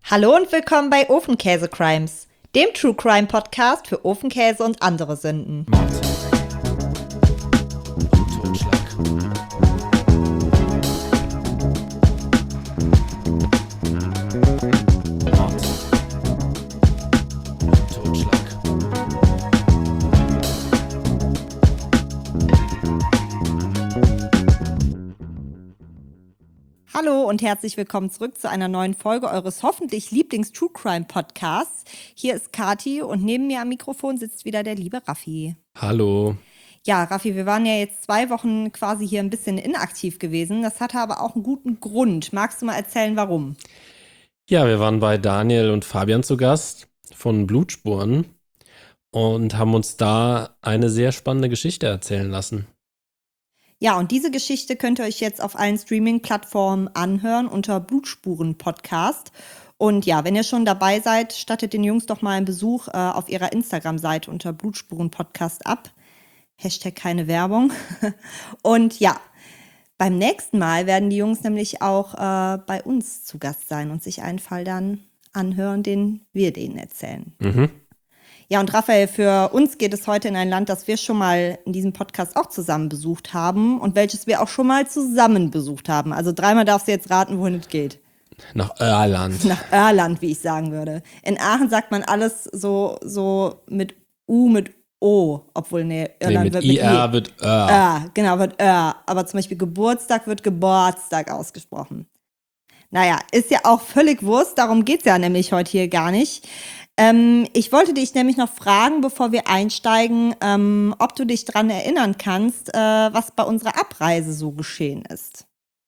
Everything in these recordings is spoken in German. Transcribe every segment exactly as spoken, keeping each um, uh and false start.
Hallo und willkommen bei Ofenkäse Crimes, dem True Crime Podcast für Ofenkäse und andere Sünden. Mord. Totschlag. Mord. Totschlag. Hallo und herzlich willkommen zurück zu einer neuen Folge eures hoffentlich Lieblings-True Crime Podcasts. Hier ist Kati und neben mir am Mikrofon sitzt wieder der liebe Raffi. Hallo. Ja, Raffi, wir waren ja jetzt zwei Wochen quasi hier ein bisschen inaktiv gewesen. Das hatte aber auch einen guten Grund. Magst du mal erzählen, warum? Ja, wir waren bei Daniel und Fabian zu Gast von Blutspuren und haben uns da eine sehr spannende Geschichte erzählen lassen. Ja, und diese Geschichte könnt ihr euch jetzt auf allen Streaming-Plattformen anhören unter Blutspuren Podcast. Und ja, wenn ihr schon dabei seid, stattet den Jungs doch mal einen Besuch äh, auf ihrer Instagram-Seite unter Blutspuren Podcast ab. Hashtag keine Werbung. Und ja, beim nächsten Mal werden die Jungs nämlich auch äh, bei uns zu Gast sein und sich einen Fall dann anhören, den wir denen erzählen. Mhm. Ja, und Raphael, für uns geht es heute in ein Land, das wir schon mal in diesem Podcast auch zusammen besucht haben und welches wir auch schon mal zusammen besucht haben. Also dreimal darfst du jetzt raten, wohin es geht. Nach Irland. Nach Irland, wie ich sagen würde. In Aachen sagt man alles so, so mit U, mit O, obwohl, nee, Irland Nee, mit wird mit I R I. wird Ö. Ö, genau, wird Ö. Aber zum Beispiel Geburtstag wird Geburtstag ausgesprochen. Naja, ist ja auch völlig Wurst, darum geht's ja nämlich heute hier gar nicht. Ähm, ich wollte dich nämlich noch fragen, bevor wir einsteigen, ähm, ob du dich dran erinnern kannst, äh, was bei unserer Abreise so geschehen ist.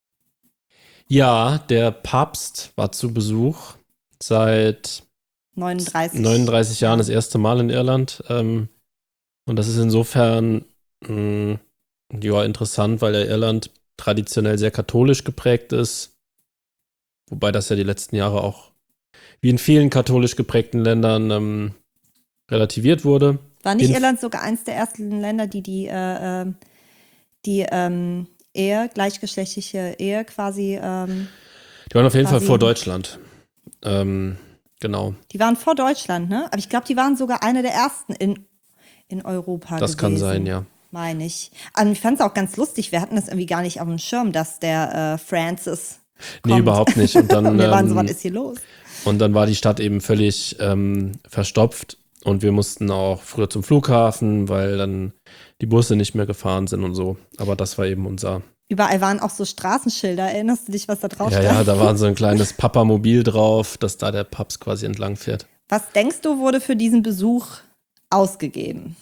Ja, der Papst war zu Besuch seit neununddreißig. neununddreißig Jahren das erste Mal in Irland. Ähm, und das ist insofern mh, ja, interessant, weil ja Irland traditionell sehr katholisch geprägt ist. Wobei das ja die letzten Jahre auch wie in vielen katholisch geprägten Ländern ähm, relativiert wurde. War nicht In- Irland sogar eins der ersten Länder, die die, äh, äh, die ähm, Ehe, gleichgeschlechtliche Ehe quasi, ähm, Die waren auf jeden Fall quasi- vor Deutschland. Ähm, genau, die waren vor Deutschland, ne? Aber ich glaube, die waren sogar eine der ersten in, in Europa das gewesen. kann sein, ja. Meine ich. Und ich fand es auch ganz lustig, wir hatten das irgendwie gar nicht auf dem Schirm, dass der äh, Francis kommt. Nee, überhaupt nicht. Und dann, Und wir waren so, ähm, was ist hier los? und dann war die Stadt eben völlig ähm, verstopft und wir mussten auch früher zum Flughafen, weil dann die Busse nicht mehr gefahren sind und so. Aber das war eben unser. Überall waren auch so Straßenschilder. Erinnerst du dich, was da drauf Ja, stand? ja, da war so ein kleines Papamobil drauf, dass da der Papst quasi entlang fährt. Was denkst du, wurde für diesen Besuch ausgegeben?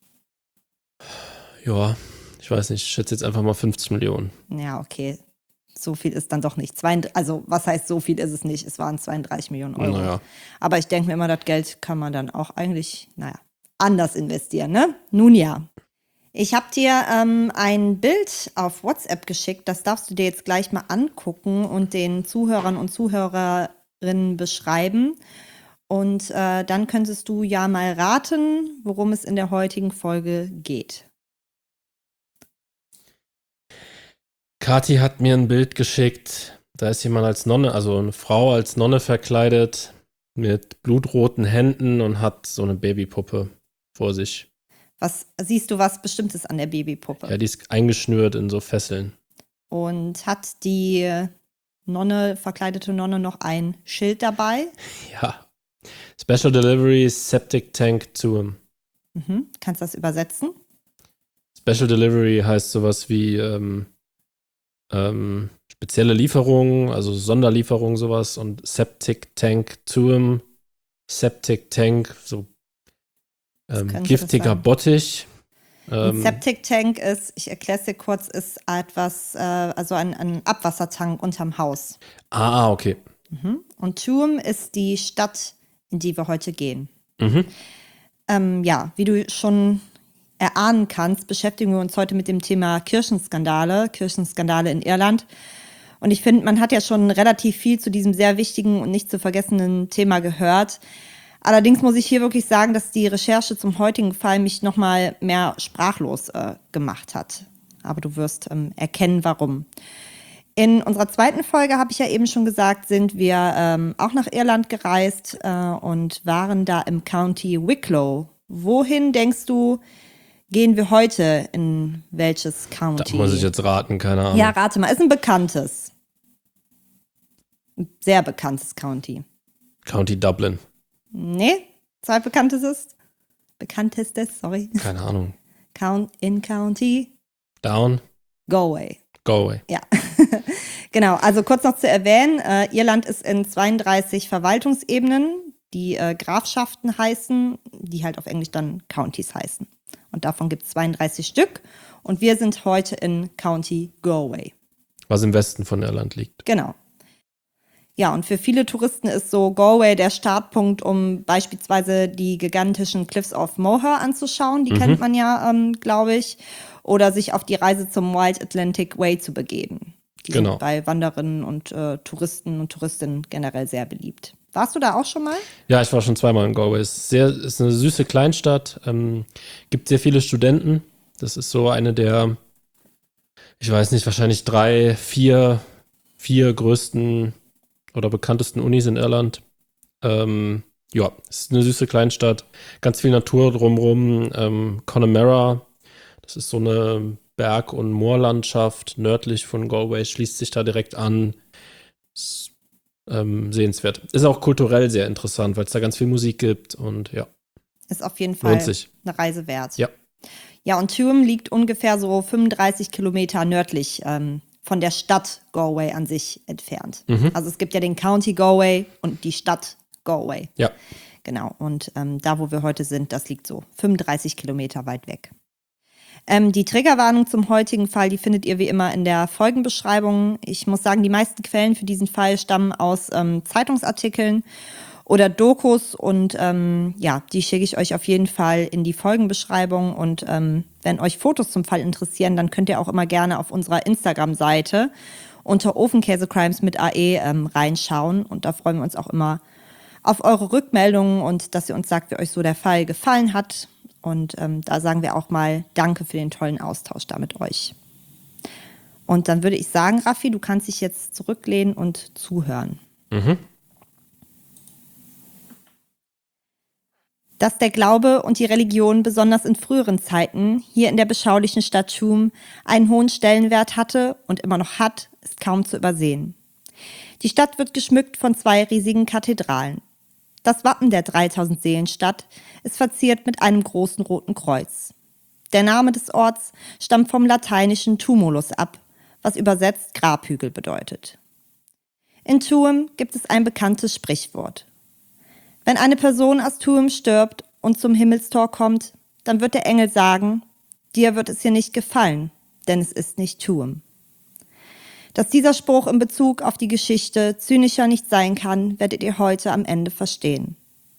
Ja, ich weiß nicht, ich schätze jetzt einfach mal fünfzig Millionen. Ja, okay. So viel ist dann doch nicht. zweiunddreißig, also, was heißt, so viel ist es nicht? Es waren zweiunddreißig Millionen Euro. Naja. Aber ich denke mir immer, das Geld kann man dann auch eigentlich, naja, anders investieren, ne? Nun ja. Ich habe dir ähm, ein Bild auf WhatsApp geschickt. Das darfst du dir jetzt gleich mal angucken und den Zuhörern und Zuhörerinnen beschreiben. Und äh, dann könntest du ja mal raten, worum es in der heutigen Folge geht. Kathi hat mir ein Bild geschickt. Da ist jemand als Nonne, also eine Frau als Nonne verkleidet, mit blutroten Händen und hat so eine Babypuppe vor sich. Was siehst du was Bestimmtes an der Babypuppe? Ja, die ist eingeschnürt in so Fesseln. Und hat die Nonne, verkleidete Nonne, noch ein Schild dabei? Ja. Special Delivery Septic Tank Tuum. Mhm. Kannst du das übersetzen? Special Delivery heißt sowas wie ähm, ähm, spezielle Lieferung, also Sonderlieferung sowas, und Septic Tank Tuum, Septic Tank, so ähm, könnte das giftiger sein? Bottich. Ein Ähm, Septic Tank ist, ich erkläre es dir kurz, ist etwas, äh, also ein, ein Abwassertank unterm Haus. ah, okay. Mhm. Und Tuam ist die Stadt, in die wir heute gehen. Mhm. Ähm, ja, wie du schon erahnen kannst, beschäftigen wir uns heute mit dem Thema Kirchenskandale, Kirchenskandale in Irland. Und ich finde, man hat ja schon relativ viel zu diesem sehr wichtigen und nicht zu vergessenen Thema gehört. Allerdings muss ich hier wirklich sagen, dass die Recherche zum heutigen Fall mich nochmal mehr sprachlos äh, gemacht hat. Aber du wirst ähm, erkennen, warum. In unserer zweiten Folge, habe ich ja eben schon gesagt, sind wir ähm, auch nach Irland gereist äh, und waren da im County Wicklow. Wohin, denkst du, gehen wir heute? In welches County? Da muss ich jetzt raten, keine Ahnung. Ja, rate mal. Ist ein bekanntes. Ein sehr bekanntes County. County Dublin. Nee, zweitbekanntestes. Bekanntestes, sorry. Keine Ahnung. Count in County Down. Galway. Galway. Ja, genau. Also kurz noch zu erwähnen, äh, Irland ist in zweiunddreißig Verwaltungsebenen, die äh, Grafschaften heißen, die halt auf Englisch dann Counties heißen. Und davon gibt es zweiunddreißig Stück. Und wir sind heute in County Galway. Was im Westen von Irland liegt. Genau. Ja, und für viele Touristen ist so Galway der Startpunkt, um beispielsweise die gigantischen Cliffs of Moher anzuschauen. Die Mhm. kennt man ja, ähm, glaube ich. Oder sich auf die Reise zum Wild Atlantic Way zu begeben. Die Genau. sind bei Wandererinnen und äh, Touristen und Touristinnen generell sehr beliebt. Warst du da auch schon mal? Ja, ich war schon zweimal in Galway. Es ist, sehr, ist eine süße Kleinstadt. Ähm, gibt sehr viele Studenten. Das ist so eine der, ich weiß nicht, wahrscheinlich drei, vier, vier größten oder bekanntesten Unis in Irland. Ähm, ja, es ist eine süße Kleinstadt. Ganz viel Natur drumherum. Ähm, Connemara, das ist so eine Berg- und Moorlandschaft nördlich von Galway, schließt sich da direkt an. Ist ähm, sehenswert. Ist auch kulturell sehr interessant, weil es da ganz viel Musik gibt und ja, Ist auf jeden Fall lohnt sich. eine Reise wert. Ja. Ja, und Tuam liegt ungefähr so fünfunddreißig Kilometer nördlich ähm, von der Stadt Galway an sich entfernt. Mhm. Also es gibt ja den County Galway und die Stadt Galway. Ja. Genau, und ähm, da, wo wir heute sind, das liegt so fünfunddreißig Kilometer weit weg. Ähm, die Triggerwarnung zum heutigen Fall, die findet ihr wie immer in der Folgenbeschreibung. Ich muss sagen, die meisten Quellen für diesen Fall stammen aus ähm, Zeitungsartikeln oder Dokus und ähm, ja, die schicke ich euch auf jeden Fall in die Folgenbeschreibung und ähm, wenn euch Fotos zum Fall interessieren, dann könnt ihr auch immer gerne auf unserer Instagram-Seite unter Ofenkäse-Crimes mit A E ähm, reinschauen und da freuen wir uns auch immer auf eure Rückmeldungen und dass ihr uns sagt, wie euch so der Fall gefallen hat. Und ähm, da sagen wir auch mal Danke für den tollen Austausch da mit euch. Und dann würde ich sagen, Raffi, du kannst dich jetzt zurücklehnen und zuhören. Mhm. Dass der Glaube und die Religion besonders in früheren Zeiten hier in der beschaulichen Stadt Tuam einen hohen Stellenwert hatte und immer noch hat, ist kaum zu übersehen. Die Stadt wird geschmückt von zwei riesigen Kathedralen. Das Wappen der dreitausend-Seelen-Stadt ist verziert mit einem großen roten Kreuz. Der Name des Orts stammt vom lateinischen Tumulus ab, was übersetzt Grabhügel bedeutet. In Tuam gibt es ein bekanntes Sprichwort. Wenn eine Person aus Tuam stirbt und zum Himmelstor kommt, dann wird der Engel sagen, dir wird es hier nicht gefallen, denn es ist nicht Tuam. Dass dieser Spruch in Bezug auf die Geschichte zynischer nicht sein kann, werdet ihr heute am Ende verstehen.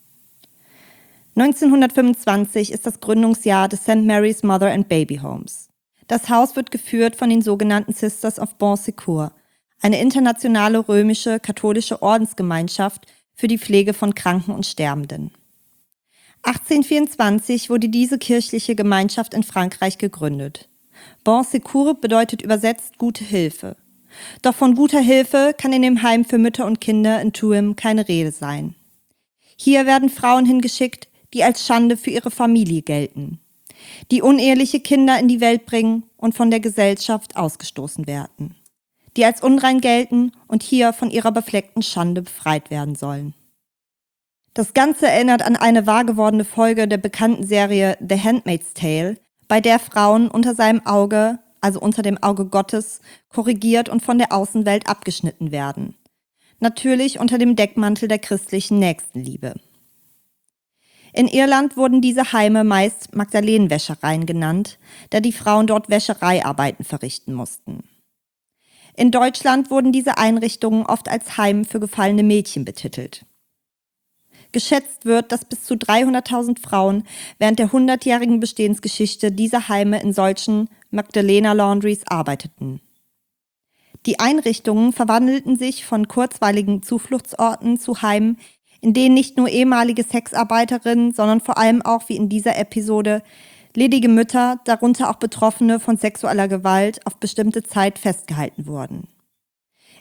neunzehnhundertfünfundzwanzig ist das Gründungsjahr des Saint Mary's Mother and Baby Homes. Das Haus wird geführt von den sogenannten Sisters of Bon Secours, eine internationale römische katholische Ordensgemeinschaft für die Pflege von Kranken und Sterbenden. achtzehnhundertvierundzwanzig wurde diese kirchliche Gemeinschaft in Frankreich gegründet. Bon Secours bedeutet übersetzt gute Hilfe. Doch von guter Hilfe kann in dem Heim für Mütter und Kinder in Tuam keine Rede sein. Hier werden Frauen hingeschickt, die als Schande für ihre Familie gelten, die uneheliche Kinder in die Welt bringen und von der Gesellschaft ausgestoßen werden, die als unrein gelten und hier von ihrer befleckten Schande befreit werden sollen. Das Ganze erinnert an eine wahrgewordene Folge der bekannten Serie The Handmaid's Tale, bei der Frauen unter seinem Auge, also unter dem Auge Gottes, korrigiert und von der Außenwelt abgeschnitten werden. Natürlich unter dem Deckmantel der christlichen Nächstenliebe. In Irland wurden diese Heime meist Magdalenenwäschereien genannt, da die Frauen dort Wäschereiarbeiten verrichten mussten. In Deutschland wurden diese Einrichtungen oft als Heim für gefallene Mädchen betitelt. Geschätzt wird, dass bis zu dreihunderttausend Frauen während der hundertjährigen Bestehensgeschichte dieser Heime in solchen Magdalena Laundries arbeiteten. Die Einrichtungen verwandelten sich von kurzweiligen Zufluchtsorten zu Heimen, in denen nicht nur ehemalige Sexarbeiterinnen, sondern vor allem auch, wie in dieser Episode, ledige Mütter, darunter auch Betroffene von sexueller Gewalt, auf bestimmte Zeit festgehalten wurden.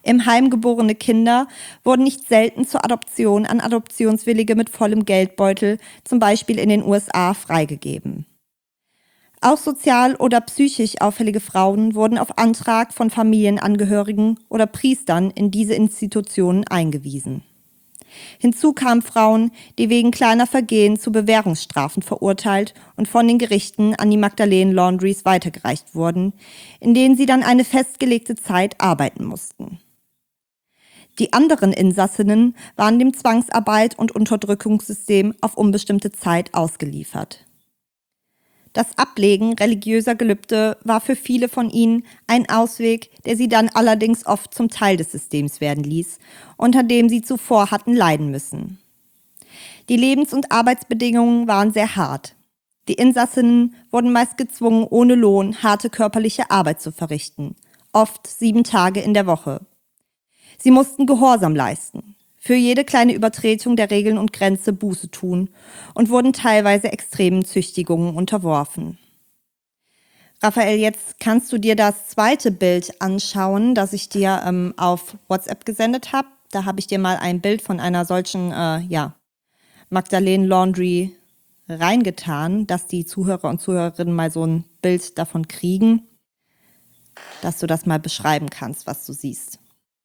Im Heim geborene Kinder wurden nicht selten zur Adoption an Adoptionswillige mit vollem Geldbeutel, zum Beispiel in den U S A, freigegeben. Auch sozial oder psychisch auffällige Frauen wurden auf Antrag von Familienangehörigen oder Priestern in diese Institutionen eingewiesen. Hinzu kamen Frauen, die wegen kleiner Vergehen zu Bewährungsstrafen verurteilt und von den Gerichten an die Magdalene Laundries weitergereicht wurden, in denen sie dann eine festgelegte Zeit arbeiten mussten. Die anderen Insassinnen waren dem Zwangsarbeit und Unterdrückungssystem auf unbestimmte Zeit ausgeliefert. Das Ablegen religiöser Gelübde war für viele von ihnen ein Ausweg, der sie dann allerdings oft zum Teil des Systems werden ließ, unter dem sie zuvor hatten leiden müssen. Die Lebens- und Arbeitsbedingungen waren sehr hart. Die Insassinnen wurden meist gezwungen, ohne Lohn harte körperliche Arbeit zu verrichten, oft sieben Tage in der Woche. Sie mussten Gehorsam leisten, für jede kleine Übertretung der Regeln und Grenze Buße tun und wurden teilweise extremen Züchtigungen unterworfen. Raphael, jetzt kannst du dir das zweite Bild anschauen, das ich dir ähm, auf WhatsApp gesendet habe. Da habe ich dir mal ein Bild von einer solchen äh, ja, Magdalene Laundry reingetan, dass die Zuhörer und Zuhörerinnen mal so ein Bild davon kriegen, dass du das mal beschreiben kannst, was du siehst.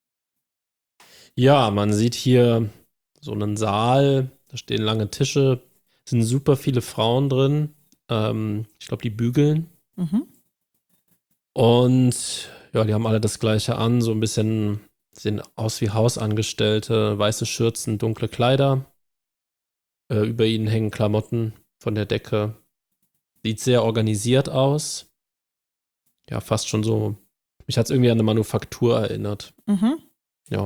Ja, man sieht hier so einen Saal, da stehen lange Tische, sind super viele Frauen drin. Ähm, ich glaube, die bügeln. Mhm. Und ja, die haben alle das Gleiche an, so ein bisschen, sehen aus wie Hausangestellte, weiße Schürzen, dunkle Kleider. Äh, über ihnen hängen Klamotten von der Decke. Sieht sehr organisiert aus. Ja, fast schon so, mich hat es irgendwie an eine Manufaktur erinnert. Mhm. Ja.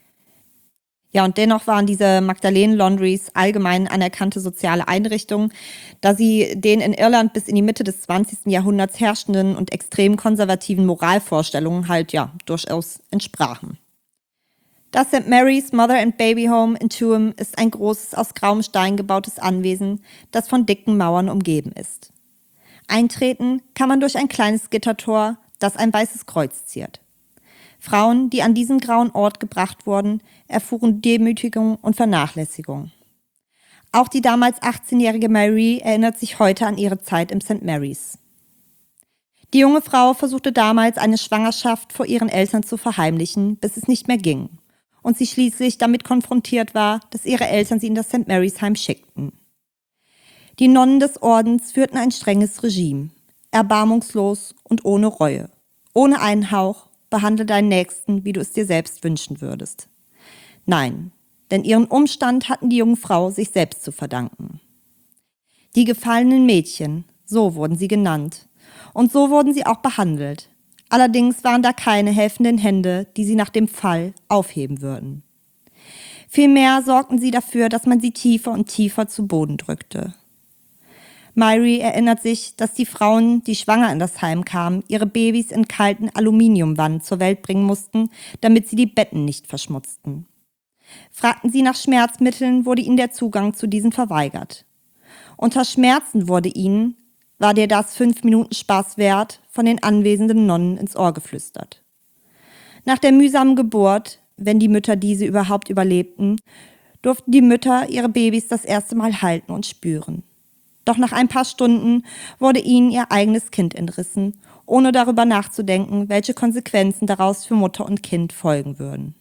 Ja, und dennoch waren diese Magdalene Laundries allgemein anerkannte soziale Einrichtungen, da sie den in Irland bis in die Mitte des zwanzigsten Jahrhunderts herrschenden und extrem konservativen Moralvorstellungen halt ja durchaus entsprachen. Das Saint Mary's Mother and Baby Home in Tuam ist ein großes, aus grauem Stein gebautes Anwesen, das von dicken Mauern umgeben ist. Eintreten kann man durch ein kleines Gittertor, das ein weißes Kreuz ziert. Frauen, die an diesen grauen Ort gebracht wurden, erfuhren Demütigung und Vernachlässigung. Auch die damals achtzehnjährige Mary erinnert sich heute an ihre Zeit im Saint Mary's. Die junge Frau versuchte damals, eine Schwangerschaft vor ihren Eltern zu verheimlichen, bis es nicht mehr ging und sie schließlich damit konfrontiert war, dass ihre Eltern sie in das Saint Mary's Heim schickten. Die Nonnen des Ordens führten ein strenges Regime, erbarmungslos und ohne Reue, ohne einen Hauch. Behandle deinen Nächsten, wie du es dir selbst wünschen würdest. Nein, denn ihren Umstand hatten die junge Frau sich selbst zu verdanken. Die gefallenen Mädchen, so wurden sie genannt. Und so wurden sie auch behandelt. Allerdings waren da keine helfenden Hände, die sie nach dem Fall aufheben würden. Vielmehr sorgten sie dafür, dass man sie tiefer und tiefer zu Boden drückte. Mary erinnert sich, dass die Frauen, die schwanger in das Heim kamen, ihre Babys in kalten Aluminiumwannen zur Welt bringen mussten, damit sie die Betten nicht verschmutzten. Fragten sie nach Schmerzmitteln, wurde ihnen der Zugang zu diesen verweigert. Unter Schmerzen wurde ihnen, war dir das fünf Minuten Spaß wert, von den anwesenden Nonnen ins Ohr geflüstert. Nach der mühsamen Geburt, wenn die Mütter diese überhaupt überlebten, durften die Mütter ihre Babys das erste Mal halten und spüren. Doch nach ein paar Stunden wurde ihnen ihr eigenes Kind entrissen, ohne darüber nachzudenken, welche Konsequenzen daraus für Mutter und Kind folgen würden.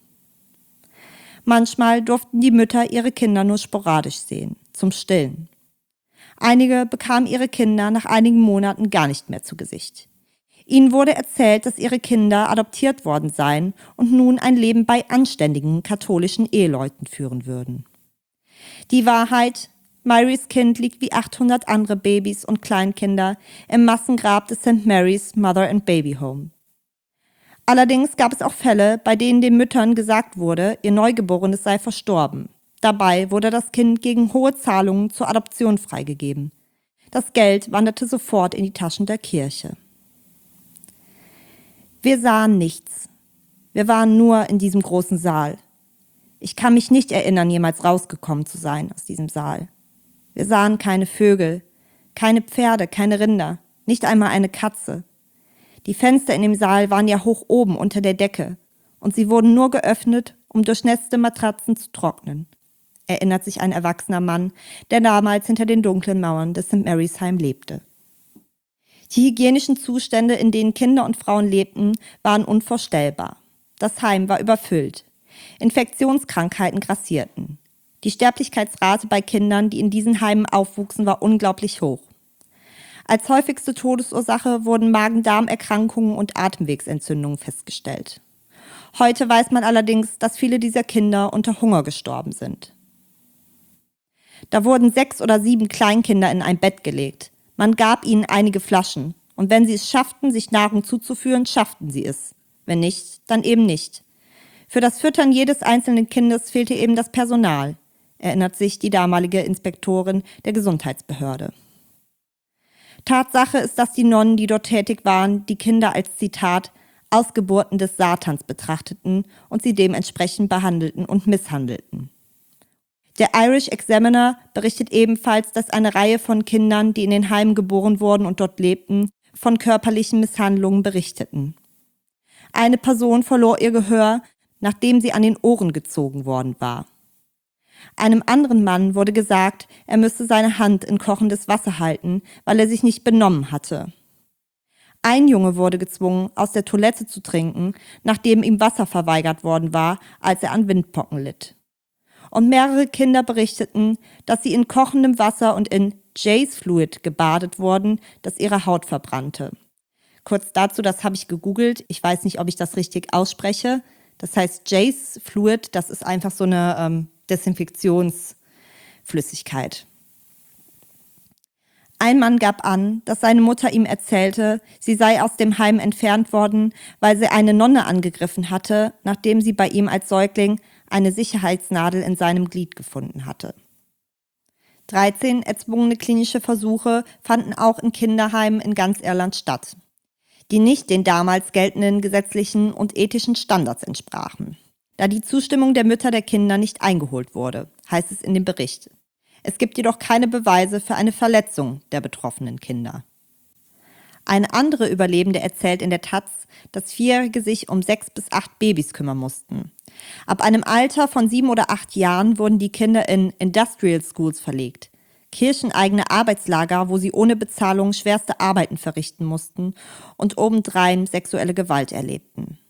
Manchmal durften die Mütter ihre Kinder nur sporadisch sehen, zum Stillen. Einige bekamen ihre Kinder nach einigen Monaten gar nicht mehr zu Gesicht. Ihnen wurde erzählt, dass ihre Kinder adoptiert worden seien und nun ein Leben bei anständigen katholischen Eheleuten führen würden. Die Wahrheit: Marys Kind liegt wie achthundert andere Babys und Kleinkinder im Massengrab des Saint Mary's Mother and Baby Home. Allerdings gab es auch Fälle, bei denen den Müttern gesagt wurde, ihr Neugeborenes sei verstorben. Dabei wurde das Kind gegen hohe Zahlungen zur Adoption freigegeben. Das Geld wanderte sofort in die Taschen der Kirche. Wir sahen nichts. Wir waren nur in diesem großen Saal. Ich kann mich nicht erinnern, jemals rausgekommen zu sein aus diesem Saal. Wir sahen keine Vögel, keine Pferde, keine Rinder, nicht einmal eine Katze. Die Fenster in dem Saal waren ja hoch oben unter der Decke und sie wurden nur geöffnet, um durchnässte Matratzen zu trocknen, erinnert sich ein erwachsener Mann, der damals hinter den dunklen Mauern des Sankt Mary's Heim lebte. Die hygienischen Zustände, in denen Kinder und Frauen lebten, waren unvorstellbar. Das Heim war überfüllt. Infektionskrankheiten grassierten. Die Sterblichkeitsrate bei Kindern, die in diesen Heimen aufwuchsen, war unglaublich hoch. Als häufigste Todesursache wurden Magen-Darm-Erkrankungen und Atemwegsentzündungen festgestellt. Heute weiß man allerdings, dass viele dieser Kinder unter Hunger gestorben sind. Da wurden sechs oder sieben Kleinkinder in ein Bett gelegt. Man gab ihnen einige Flaschen. Und wenn sie es schafften, sich Nahrung zuzuführen, schafften sie es. Wenn nicht, dann eben nicht. Für das Füttern jedes einzelnen Kindes fehlte eben das Personal, erinnert sich die damalige Inspektorin der Gesundheitsbehörde. Tatsache ist, dass die Nonnen, die dort tätig waren, die Kinder als, Zitat, Ausgeburten des Satans betrachteten und sie dementsprechend behandelten und misshandelten. Der Irish Examiner berichtet ebenfalls, dass eine Reihe von Kindern, die in den Heimen geboren wurden und dort lebten, von körperlichen Misshandlungen berichteten. Eine Person verlor ihr Gehör, nachdem sie an den Ohren gezogen worden war. Einem anderen Mann wurde gesagt, er müsse seine Hand in kochendes Wasser halten, weil er sich nicht benommen hatte. Ein Junge wurde gezwungen, aus der Toilette zu trinken, nachdem ihm Wasser verweigert worden war, als er an Windpocken litt. Und mehrere Kinder berichteten, dass sie in kochendem Wasser und in Jay's Fluid gebadet wurden, das ihre Haut verbrannte. Kurz dazu, das habe ich gegoogelt. Ich weiß nicht, ob ich das richtig ausspreche. Das heißt Jay's Fluid, das ist einfach so eine ähm, Desinfektionsflüssigkeit. Ein Mann gab an, dass seine Mutter ihm erzählte, sie sei aus dem Heim entfernt worden, weil sie eine Nonne angegriffen hatte, nachdem sie bei ihm als Säugling eine Sicherheitsnadel in seinem Glied gefunden hatte. dreizehn erzwungene klinische Versuche fanden auch in Kinderheimen in ganz Irland statt, die nicht den damals geltenden gesetzlichen und ethischen Standards entsprachen, da die Zustimmung der Mütter der Kinder nicht eingeholt wurde, heißt es in dem Bericht. Es gibt jedoch keine Beweise für eine Verletzung der betroffenen Kinder. Eine andere Überlebende erzählt in der Taz, dass Vierjährige sich um sechs bis acht Babys kümmern mussten. Ab einem Alter von sieben oder acht Jahren wurden die Kinder in Industrial Schools verlegt, kircheneigene Arbeitslager, wo sie ohne Bezahlung schwerste Arbeiten verrichten mussten und obendrein sexuelle Gewalt erlebten.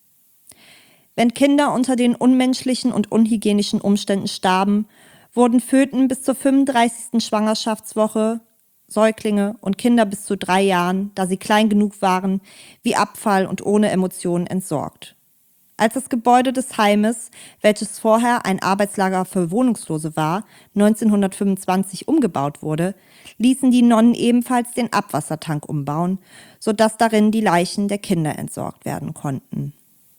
Wenn Kinder unter den unmenschlichen und unhygienischen Umständen starben, wurden Föten bis zur fünfunddreißigsten Schwangerschaftswoche, Säuglinge und Kinder bis zu drei Jahren, da sie klein genug waren, wie Abfall und ohne Emotionen entsorgt. Als das Gebäude des Heimes, welches vorher ein Arbeitslager für Wohnungslose war, neunzehnhundertfünfundzwanzig umgebaut wurde, ließen die Nonnen ebenfalls den Abwassertank umbauen, sodass darin die Leichen der Kinder entsorgt werden konnten.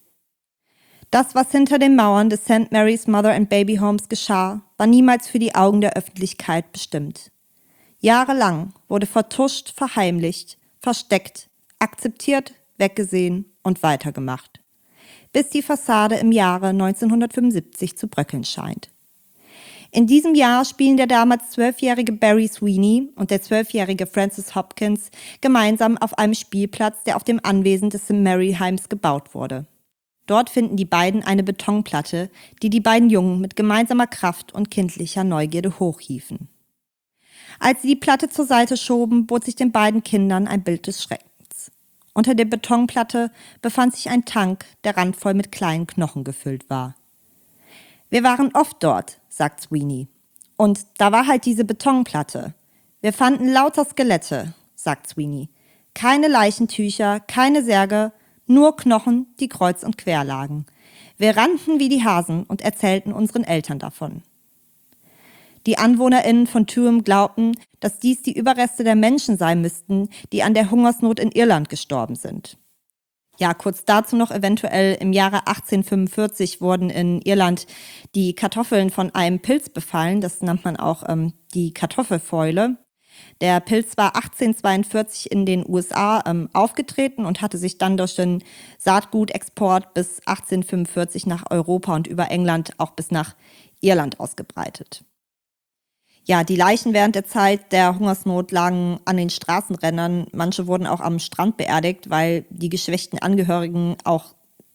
Das, was hinter den Mauern des Sankt Mary's Mother and Baby Homes geschah, war niemals für die Augen der Öffentlichkeit bestimmt. Jahrelang wurde vertuscht, verheimlicht, versteckt, akzeptiert, weggesehen und weitergemacht, bis die Fassade im Jahre neunzehnhundertfünfundsiebzig zu bröckeln scheint. In diesem Jahr spielen der damals zwölfjährige Barry Sweeney und der zwölfjährige Francis Hopkins gemeinsam auf einem Spielplatz, der auf dem Anwesen des Sankt Mary Heims gebaut wurde. Dort finden die beiden eine Betonplatte, die die beiden Jungen mit gemeinsamer Kraft und kindlicher Neugierde hochhiefen. Als sie die Platte zur Seite schoben, bot sich den beiden Kindern ein Bild des Schreckens. Unter der Betonplatte befand sich ein Tank, der randvoll mit kleinen Knochen gefüllt war. »Wir waren oft dort«, sagt Sweeney. »Und da war halt diese Betonplatte. Wir fanden lauter Skelette«, sagt Sweeney. »Keine Leichentücher, keine Särge, nur Knochen, die kreuz und quer lagen. Wir rannten wie die Hasen und erzählten unseren Eltern davon.« Die AnwohnerInnen von Tuam glaubten, dass dies die Überreste der Menschen sein müssten, die an der Hungersnot in Irland gestorben sind. Ja, kurz dazu noch eventuell, im Jahre achtzehnhundertfünfundvierzig wurden in Irland die Kartoffeln von einem Pilz befallen, das nennt man auch ähm, die Kartoffelfäule. Der Pilz war achtzehnhundertzweiundvierzig in den U S A ähm, aufgetreten und hatte sich dann durch den Saatgutexport bis achtzehnhundertfünfundvierzig nach Europa und über England auch bis nach Irland ausgebreitet. Ja, die Leichen während der Zeit der Hungersnot lagen an den Straßenrändern. Manche wurden auch am Strand beerdigt, weil die geschwächten Angehörigen auch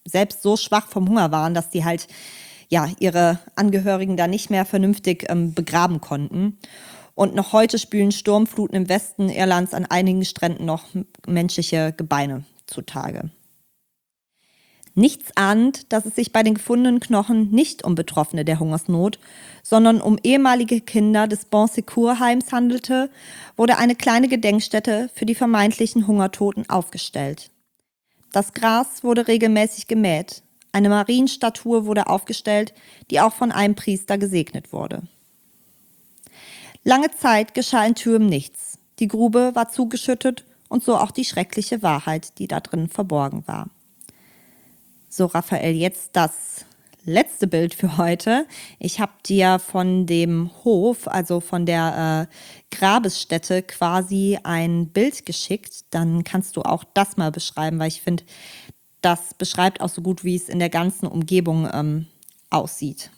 selbst so schwach vom Hunger waren, dass die halt ja ihre Angehörigen da nicht mehr vernünftig ähm, begraben konnten. Und noch heute spülen Sturmfluten im Westen Irlands an einigen Stränden noch menschliche Gebeine zutage. Nichts ahnt, dass es sich bei den gefundenen Knochen nicht um Betroffene der Hungersnot, sondern um ehemalige Kinder des Bon Secours Heims handelte, wurde eine kleine Gedenkstätte für die vermeintlichen Hungertoten aufgestellt. Das Gras wurde regelmäßig gemäht. Eine Marienstatue wurde aufgestellt, die auch von einem Priester gesegnet wurde. Lange Zeit geschah in Tuam nichts. Die Grube war zugeschüttet und so auch die schreckliche Wahrheit, die da drin verborgen war. So, Raphael, jetzt das letzte Bild für heute. Ich habe dir von dem Hof, also von der äh, Grabesstätte quasi ein Bild geschickt. Dann kannst du auch das mal beschreiben, weil ich finde, das beschreibt auch so gut, wie es in der ganzen Umgebung ähm, aussieht.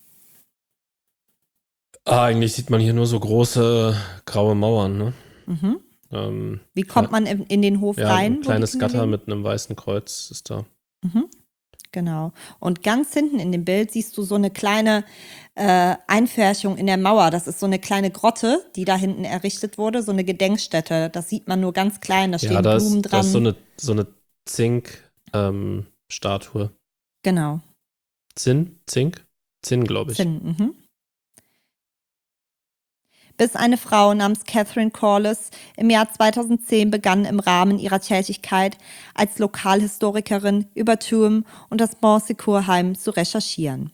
Ah, eigentlich sieht man hier nur so große graue Mauern, ne? Mhm. Ähm, Wie kommt man in, in den Hof ja, rein? ein kleines Gatter mit einem weißen Kreuz ist da. Mhm. Genau. Und ganz hinten in dem Bild siehst du so eine kleine äh, Einfärchung in der Mauer. Das ist so eine kleine Grotte, die da hinten errichtet wurde, so eine Gedenkstätte. Das sieht man nur ganz klein, da stehen ja, da Blumen ist, dran. Da ist so eine, so eine Zink-Statue. Ähm, genau. Zinn? Zink? Zinn, glaube ich. Zinn, mhm. Bis eine Frau namens Catherine Corliss im Jahr zweitausendzehn begann, im Rahmen ihrer Tätigkeit als Lokalhistorikerin über Tuam und das Bon Secours Heim zu recherchieren.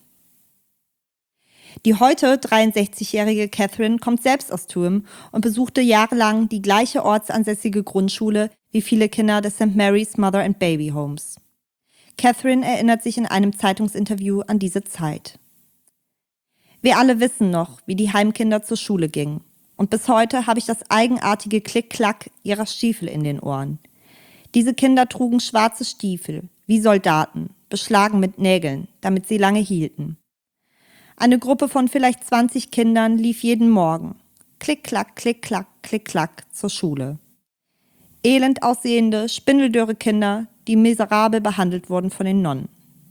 Die heute dreiundsechzigjährige Catherine kommt selbst aus Tuam und besuchte jahrelang die gleiche ortsansässige Grundschule wie viele Kinder des Saint Mary's Mother and Baby Homes. Catherine erinnert sich in einem Zeitungsinterview an diese Zeit. Wir alle wissen noch, wie die Heimkinder zur Schule gingen. Und bis heute habe ich das eigenartige Klick-Klack ihrer Stiefel in den Ohren. Diese Kinder trugen schwarze Stiefel, wie Soldaten, beschlagen mit Nägeln, damit sie lange hielten. Eine Gruppe von vielleicht zwanzig Kindern lief jeden Morgen. Klick-Klack, Klick-Klack, Klick-Klack zur Schule. Elend aussehende, spindeldürre Kinder, die miserabel behandelt wurden von den Nonnen.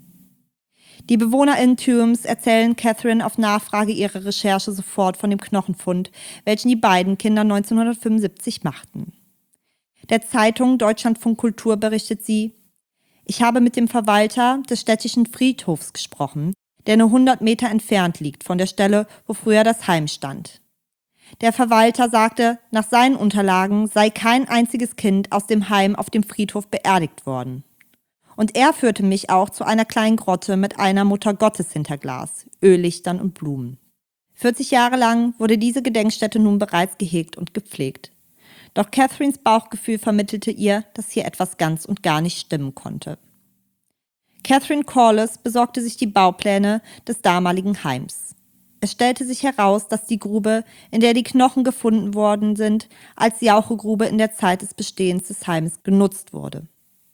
Die BewohnerInnen Tuams erzählen Catherine auf Nachfrage ihrer Recherche sofort von dem Knochenfund, welchen die beiden Kinder neunzehnhundertfünfundsiebzig machten. Der Zeitung Deutschlandfunk Kultur berichtet sie: Ich habe mit dem Verwalter des städtischen Friedhofs gesprochen, der nur hundert Meter entfernt liegt von der Stelle, wo früher das Heim stand. Der Verwalter sagte, nach seinen Unterlagen sei kein einziges Kind aus dem Heim auf dem Friedhof beerdigt worden. Und er führte mich auch zu einer kleinen Grotte mit einer Mutter Gottes hinter Glas, Öllichtern und Blumen. vierzig Jahre lang wurde diese Gedenkstätte nun bereits gehegt und gepflegt. Doch Catherines Bauchgefühl vermittelte ihr, dass hier etwas ganz und gar nicht stimmen konnte. Catherine Corliss besorgte sich die Baupläne des damaligen Heims. Es stellte sich heraus, dass die Grube, in der die Knochen gefunden worden sind, als Jauchegrube in der Zeit des Bestehens des Heims genutzt wurde.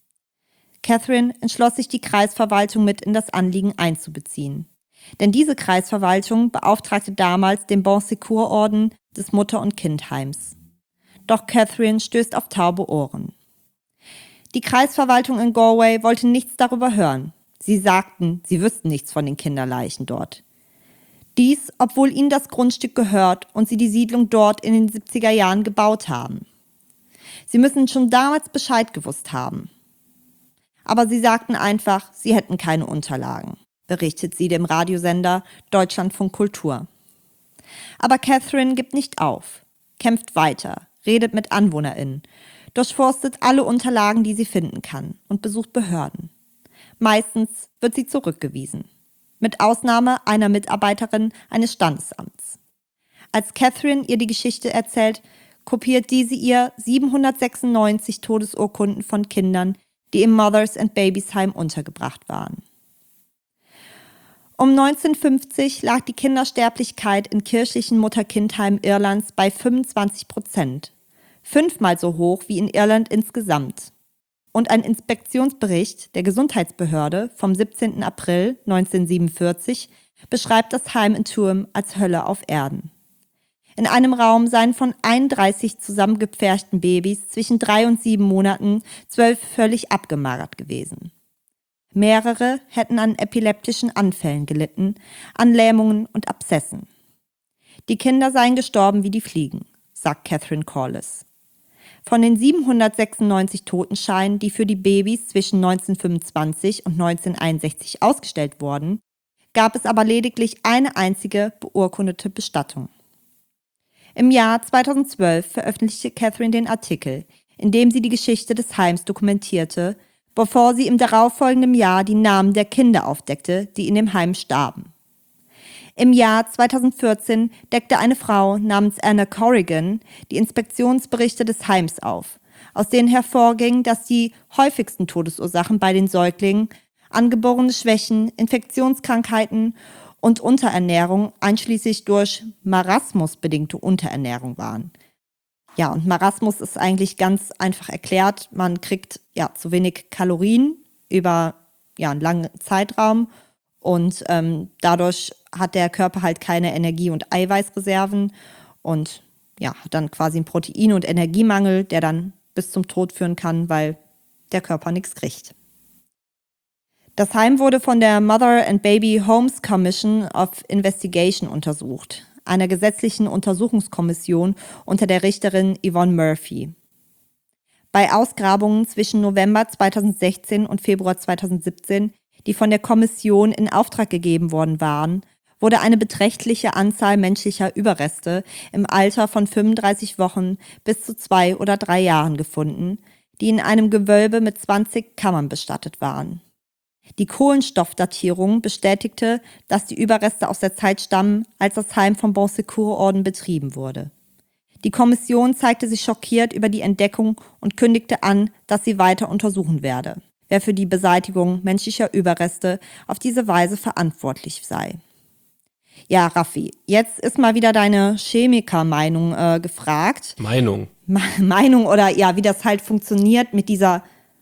Catherine entschloss sich, die Kreisverwaltung mit in das Anliegen einzubeziehen. Denn diese Kreisverwaltung beauftragte damals den Bon Secours Orden des Mutter- und Kindheims. Doch Catherine stößt auf taube Ohren. Die Kreisverwaltung in Galway wollte nichts darüber hören. Sie sagten, sie wüssten nichts von den Kinderleichen dort. Dies, obwohl ihnen das Grundstück gehört und sie die Siedlung dort in den siebziger Jahren gebaut haben. Sie müssen schon damals Bescheid gewusst haben. Aber sie sagten einfach, sie hätten keine Unterlagen, berichtet sie dem Radiosender Deutschlandfunk Kultur. Aber Catherine gibt nicht auf, kämpft weiter, redet mit AnwohnerInnen, durchforstet alle Unterlagen, die sie finden kann, und besucht Behörden. Meistens wird sie zurückgewiesen, mit Ausnahme einer Mitarbeiterin eines Standesamts. Als Catherine ihr die Geschichte erzählt, kopiert diese ihr siebenhundertsechsundneunzig Todesurkunden von Kindern, die im Mothers and Babies Heim untergebracht waren. Um neunzehnhundertfünfzig lag die Kindersterblichkeit in kirchlichen Mutter-Kind-Heimen Irlands bei fünfundzwanzig Prozent, fünfmal so hoch wie in Irland insgesamt. Und ein Inspektionsbericht der Gesundheitsbehörde vom siebzehnten April neunzehnhundertsiebenundvierzig beschreibt das Heim in Tuam als Hölle auf Erden. In einem Raum seien von einunddreißig zusammengepferchten Babys zwischen drei und sieben Monaten zwölf völlig abgemagert gewesen. Mehrere hätten an epileptischen Anfällen gelitten, an Lähmungen und Abszessen. Die Kinder seien gestorben wie die Fliegen, sagt Catherine Corliss. Von den siebenhundertsechsundneunzig Totenscheinen, die für die Babys zwischen neunzehnhundertfünfundzwanzig und neunzehnhunderteinundsechzig ausgestellt wurden, gab es aber lediglich eine einzige beurkundete Bestattung. Im Jahr zweitausendzwölf veröffentlichte Catherine den Artikel, in dem sie die Geschichte des Heims dokumentierte, bevor sie im darauffolgenden Jahr die Namen der Kinder aufdeckte, die in dem Heim starben. Im Jahr zweitausendvierzehn deckte eine Frau namens Anna Corrigan die Inspektionsberichte des Heims auf, aus denen hervorging, dass die häufigsten Todesursachen bei den Säuglingen angeborene Schwächen, Infektionskrankheiten und Unterernährung einschließlich durch Marasmus bedingte Unterernährung waren. Ja, und Marasmus ist eigentlich ganz einfach erklärt. Man kriegt ja zu wenig Kalorien über ja, einen langen Zeitraum und ähm, dadurch hat der Körper halt keine Energie- und Eiweißreserven und ja, hat dann quasi einen Protein- und Energiemangel, der dann bis zum Tod führen kann, weil der Körper nichts kriegt. Das Heim wurde von der Mother and Baby Homes Commission of Investigation untersucht, einer gesetzlichen Untersuchungskommission unter der Richterin Yvonne Murphy. Bei Ausgrabungen zwischen November zweitausendsechzehn und Februar zweitausendsiebzehn, die von der Kommission in Auftrag gegeben worden waren, wurde eine beträchtliche Anzahl menschlicher Überreste im Alter von fünfunddreißig Wochen bis zu zwei oder drei Jahren gefunden, die in einem Gewölbe mit zwanzig Kammern bestattet waren. Die Kohlenstoffdatierung bestätigte, dass die Überreste aus der Zeit stammen, als das Heim vom Bon Secours-Orden betrieben wurde. Die Kommission zeigte sich schockiert über die Entdeckung und kündigte an, dass sie weiter untersuchen werde, wer für die Beseitigung menschlicher Überreste auf diese Weise verantwortlich sei. Ja, Raffi, jetzt ist mal wieder deine Chemiker-Meinung äh, gefragt. Meinung. Me- Meinung oder ja, wie das halt funktioniert mit dieser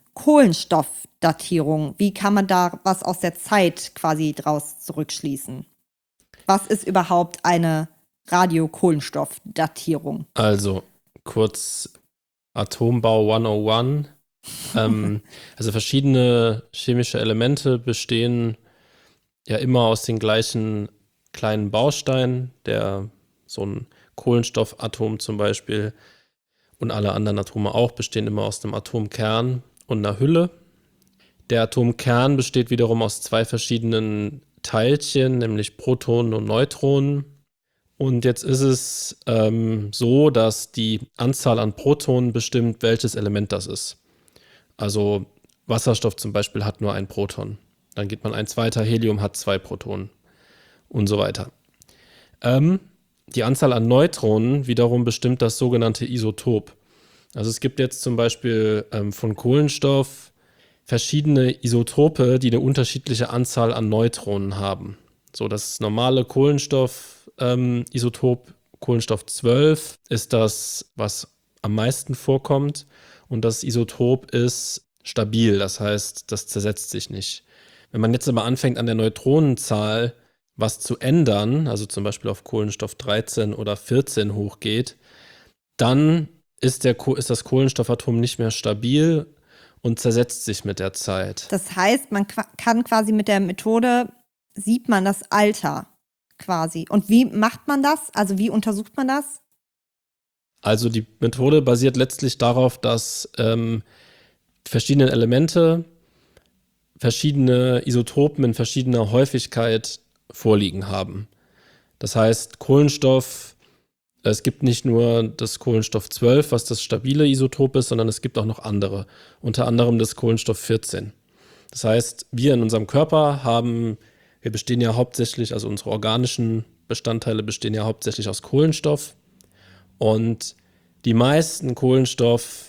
Kohlenstoffdatierung. Wie kann man da was aus der Zeit quasi draus zurückschließen? Was ist überhaupt eine Radiokohlenstoffdatierung? Also, kurz Atombau hundertundeins. ähm, also verschiedene chemische Elemente bestehen ja immer aus den gleichen kleinen Bausteinen, der so ein Kohlenstoffatom zum Beispiel und alle anderen Atome auch bestehen immer aus einem Atomkern und einer Hülle. Der Atomkern besteht wiederum aus zwei verschiedenen Teilchen, nämlich Protonen und Neutronen. Und jetzt ist es ähm, so, dass die Anzahl an Protonen bestimmt, welches Element das ist. Also Wasserstoff zum Beispiel hat nur ein Proton. Dann geht man eins weiter, Helium hat zwei Protonen und so weiter. Ähm, die Anzahl an Neutronen wiederum bestimmt das sogenannte Isotop. Also es gibt jetzt zum Beispiel ähm, von Kohlenstoff verschiedene Isotope, die eine unterschiedliche Anzahl an Neutronen haben. So, das normale Kohlenstoff-Isotop, ähm, Kohlenstoff zwölf, ist das, was am meisten vorkommt. Und das Isotop ist stabil, das heißt, das zersetzt sich nicht. Wenn man jetzt aber anfängt, an der Neutronenzahl was zu ändern, also zum Beispiel auf Kohlenstoff dreizehn oder vierzehn hochgeht, dann ist, der, ist das Kohlenstoffatom nicht mehr stabil und zersetzt sich mit der Zeit. Das heißt, man qua- kann quasi mit der Methode, sieht man das Alter quasi. Und wie macht man das? Also wie untersucht man das? Also die Methode basiert letztlich darauf, dass ähm, verschiedene Elemente verschiedene Isotopen in verschiedener Häufigkeit vorliegen haben. Das heißt, Kohlenstoff, es gibt nicht nur das Kohlenstoff zwölf, was das stabile Isotop ist, sondern es gibt auch noch andere, unter anderem das Kohlenstoff vierzehn. Das heißt, wir in unserem Körper haben, wir bestehen ja hauptsächlich, also unsere organischen Bestandteile bestehen ja hauptsächlich aus Kohlenstoff und die meisten Kohlenstoff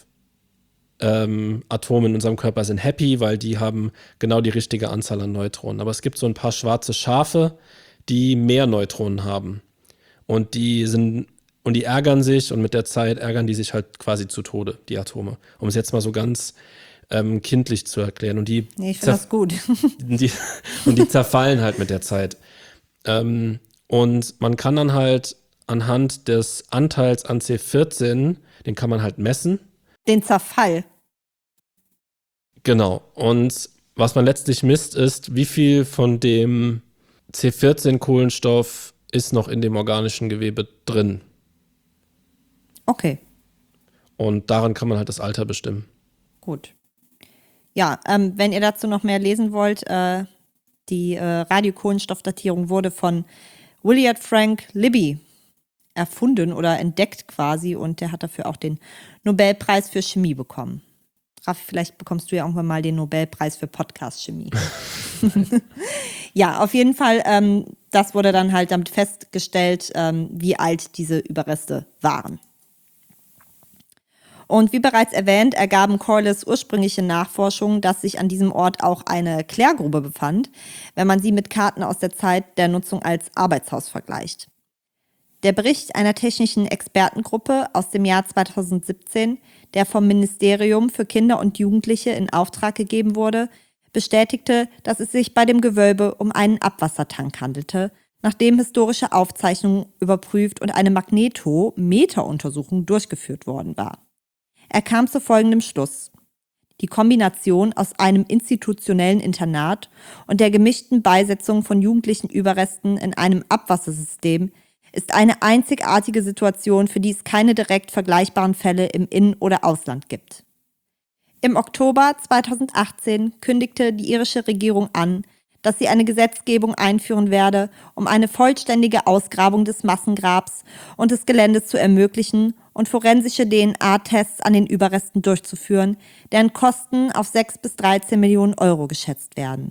Ähm, Atome in unserem Körper sind happy, weil die haben genau die richtige Anzahl an Neutronen. Aber es gibt so ein paar schwarze Schafe, die mehr Neutronen haben. Und die sind, und die ärgern sich und mit der Zeit ärgern die sich halt quasi zu Tode, die Atome. Um es jetzt mal so ganz ähm, kindlich zu erklären. Und die, Nee, ich finde das gut. die, und die zerfallen halt mit der Zeit. Ähm, und man kann dann halt anhand des Anteils an C vierzehn, den kann man halt messen. Den Zerfall. Genau. Und was man letztlich misst, ist, wie viel von dem C vierzehn Kohlenstoff ist noch in dem organischen Gewebe drin. Okay. Und daran kann man halt das Alter bestimmen. Gut. Ja, ähm, wenn ihr dazu noch mehr lesen wollt, äh, die äh, Radiokohlenstoffdatierung wurde von Willard Frank Libby erfunden oder entdeckt quasi und der hat dafür auch den Nobelpreis für Chemie bekommen. Raffi, vielleicht bekommst du ja irgendwann mal den Nobelpreis für Podcast-Chemie. Ja, auf jeden Fall, ähm, das wurde dann halt damit festgestellt, ähm, wie alt diese Überreste waren. Und wie bereits erwähnt, ergaben Corliss ursprüngliche Nachforschungen, dass sich an diesem Ort auch eine Klärgrube befand, wenn man sie mit Karten aus der Zeit der Nutzung als Arbeitshaus vergleicht. Der Bericht einer technischen Expertengruppe aus dem Jahr zweitausendsiebzehn, der vom Ministerium für Kinder und Jugendliche in Auftrag gegeben wurde, bestätigte, dass es sich bei dem Gewölbe um einen Abwassertank handelte, nachdem historische Aufzeichnungen überprüft und eine Magneto-Meter-Untersuchung durchgeführt worden war. Er kam zu folgendem Schluss. Die Kombination aus einem institutionellen Internat und der gemischten Beisetzung von jugendlichen Überresten in einem Abwassersystem ist eine einzigartige Situation, für die es keine direkt vergleichbaren Fälle im In- oder Ausland gibt. Im Oktober zweitausendachtzehn kündigte die irische Regierung an, dass sie eine Gesetzgebung einführen werde, um eine vollständige Ausgrabung des Massengrabs und des Geländes zu ermöglichen und forensische D N A-Tests an den Überresten durchzuführen, deren Kosten auf sechs bis dreizehn Millionen Euro geschätzt werden.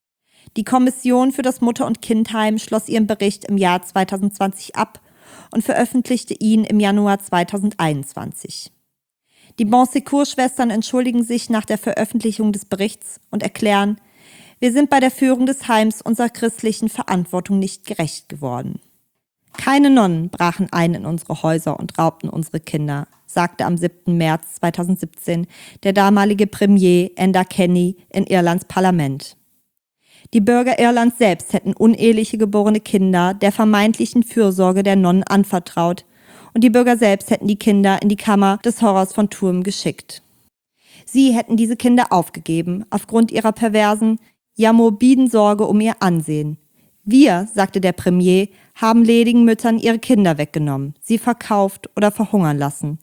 Die Kommission für das Mutter- und Kindheim schloss ihren Bericht im Jahr zweitausendzwanzig ab und veröffentlichte ihn im Januar zweitausendeinundzwanzig. Die Bon Secours-Schwestern entschuldigen sich nach der Veröffentlichung des Berichts und erklären, wir sind bei der Führung des Heims unserer christlichen Verantwortung nicht gerecht geworden. Keine Nonnen brachen ein in unsere Häuser und raubten unsere Kinder, sagte am siebten März zweitausendsiebzehn der damalige Premier Enda Kenny in Irlands Parlament. Die Bürger Irlands selbst hätten uneheliche geborene Kinder der vermeintlichen Fürsorge der Nonnen anvertraut und die Bürger selbst hätten die Kinder in die Kammer des Horrors von Tuam geschickt. Sie hätten diese Kinder aufgegeben, aufgrund ihrer perversen, ja morbiden Sorge um ihr Ansehen. Wir, sagte der Premier, haben ledigen Müttern ihre Kinder weggenommen, sie verkauft oder verhungern lassen.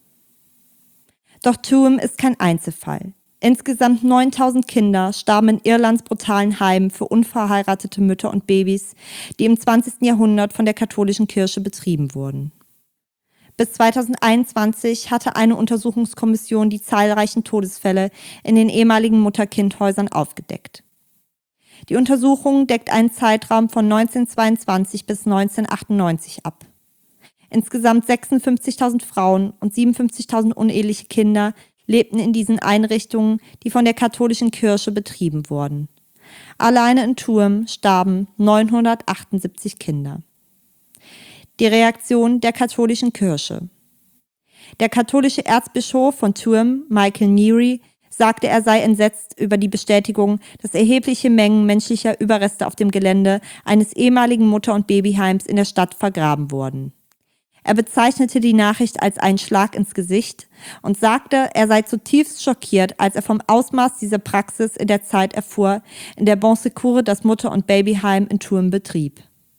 Doch Tuam ist kein Einzelfall. Insgesamt neuntausend Kinder starben in Irlands brutalen Heimen für unverheiratete Mütter und Babys, die im zwanzigsten Jahrhundert von der katholischen Kirche betrieben wurden. Bis zweitausendeinundzwanzig hatte eine Untersuchungskommission die zahlreichen Todesfälle in den ehemaligen Mutter-Kind-Häusern aufgedeckt. Die Untersuchung deckt einen Zeitraum von neunzehnhundertzweiundzwanzig bis neunzehnhundertachtundneunzig ab. Insgesamt sechsundfünfzigtausend Frauen und siebenundfünfzigtausend uneheliche Kinder lebten in diesen Einrichtungen, die von der katholischen Kirche betrieben wurden. Alleine in Tuam starben neunhundertachtundsiebzig Kinder. Die Reaktion der katholischen Kirche. Der katholische Erzbischof von Tuam, Michael Neary, sagte, er sei entsetzt über die Bestätigung, dass erhebliche Mengen menschlicher Überreste auf dem Gelände eines ehemaligen Mutter- und Babyheims in der Stadt vergraben wurden. Er bezeichnete die Nachricht als einen Schlag ins Gesicht und sagte, er sei zutiefst schockiert, als er vom Ausmaß dieser Praxis in der Zeit erfuhr, in der Bon Secours das Mutter- und Babyheim in Tuam betrieb.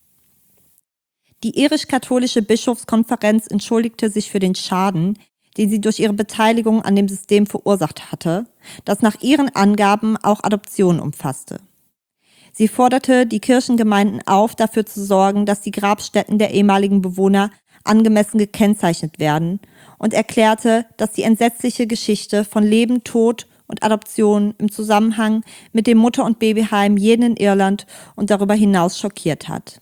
Die irisch-katholische Bischofskonferenz entschuldigte sich für den Schaden, den sie durch ihre Beteiligung an dem System verursacht hatte, das nach ihren Angaben auch Adoptionen umfasste. Sie forderte die Kirchengemeinden auf, dafür zu sorgen, dass die Grabstätten der ehemaligen Bewohner angemessen gekennzeichnet werden und erklärte, dass die entsetzliche Geschichte von Leben, Tod und Adoption im Zusammenhang mit dem Mutter- und Babyheim jeden in Irland und darüber hinaus schockiert hat.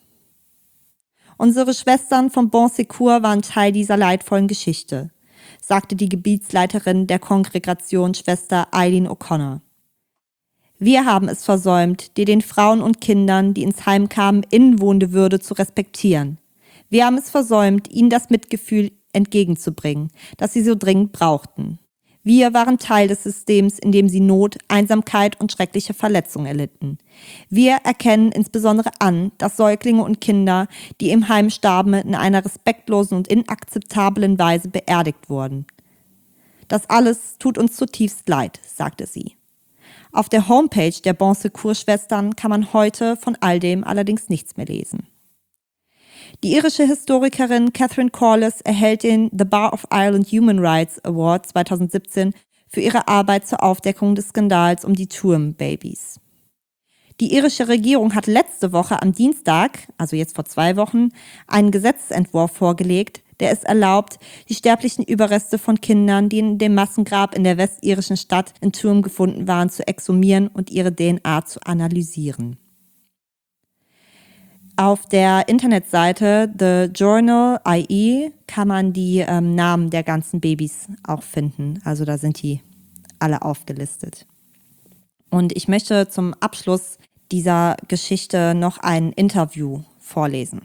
Unsere Schwestern vom Bon Secours waren Teil dieser leidvollen Geschichte, sagte die Gebietsleiterin der Kongregation Schwester Eileen O'Connor. Wir haben es versäumt, dir den Frauen und Kindern, die ins Heim kamen, innewohnende Würde zu respektieren. Wir haben es versäumt, ihnen das Mitgefühl entgegenzubringen, das sie so dringend brauchten. Wir waren Teil des Systems, in dem sie Not, Einsamkeit und schreckliche Verletzungen erlitten. Wir erkennen insbesondere an, dass Säuglinge und Kinder, die im Heim starben, in einer respektlosen und inakzeptablen Weise beerdigt wurden. Das alles tut uns zutiefst leid, sagte sie. Auf der Homepage der Bon Secours-Schwestern kann man heute von all dem allerdings nichts mehr lesen. Die irische Historikerin Catherine Corless erhält den The Bar of Ireland Human Rights Award zweitausendsiebzehn für ihre Arbeit zur Aufdeckung des Skandals um die Tuam-Babys. Die irische Regierung hat letzte Woche am Dienstag, also jetzt vor zwei Wochen, einen Gesetzentwurf vorgelegt, der es erlaubt, die sterblichen Überreste von Kindern, die in dem Massengrab in der westirischen Stadt in Tuam gefunden waren, zu exhumieren und ihre D N A zu analysieren. Auf der Internetseite The Journal punkt I E kann man die ähm, Namen der ganzen Babys auch finden. Also da sind die alle aufgelistet. Und ich möchte zum Abschluss dieser Geschichte noch ein Interview vorlesen.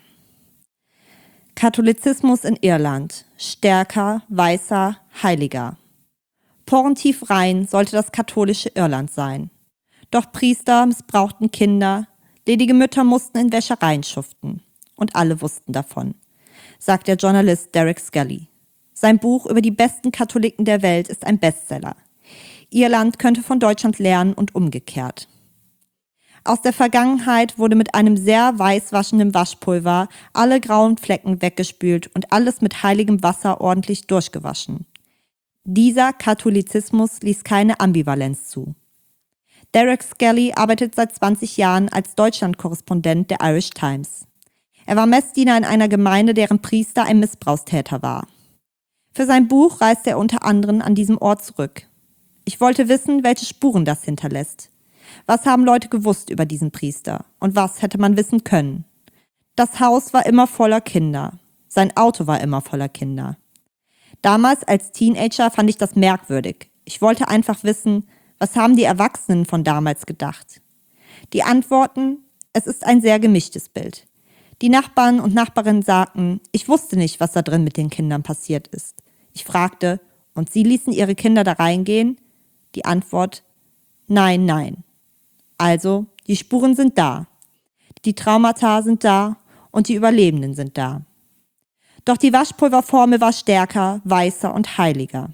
Katholizismus in Irland. Stärker, weißer, heiliger. Porentief rein sollte das katholische Irland sein. Doch Priester missbrauchten Kinder, ledige Mütter mussten in Wäschereien schuften. Und alle wussten davon, sagt der Journalist Derek Skelly. Sein Buch über die besten Katholiken der Welt ist ein Bestseller. Irland könnte von Deutschland lernen und umgekehrt. Aus der Vergangenheit wurde mit einem sehr weiß waschenden Waschpulver alle grauen Flecken weggespült und alles mit heiligem Wasser ordentlich durchgewaschen. Dieser Katholizismus ließ keine Ambivalenz zu. Derek Skelly arbeitet seit zwanzig Jahren als Deutschland-Korrespondent der Irish Times. Er war Messdiener in einer Gemeinde, deren Priester ein Missbrauchstäter war. Für sein Buch reiste er unter anderem an diesem Ort zurück. Ich wollte wissen, welche Spuren das hinterlässt. Was haben Leute gewusst über diesen Priester? Und was hätte man wissen können? Das Haus war immer voller Kinder. Sein Auto war immer voller Kinder. Damals als Teenager fand ich das merkwürdig. Ich wollte einfach wissen, was haben die Erwachsenen von damals gedacht? Die Antworten: Es ist ein sehr gemischtes Bild. Die Nachbarn und Nachbarinnen sagten, ich wusste nicht, was da drin mit den Kindern passiert ist. Ich fragte, und sie ließen ihre Kinder da reingehen? Die Antwort: Nein, nein. Also, die Spuren sind da. Die Traumata sind da und die Überlebenden sind da. Doch die Waschpulverformel war stärker, weißer und heiliger.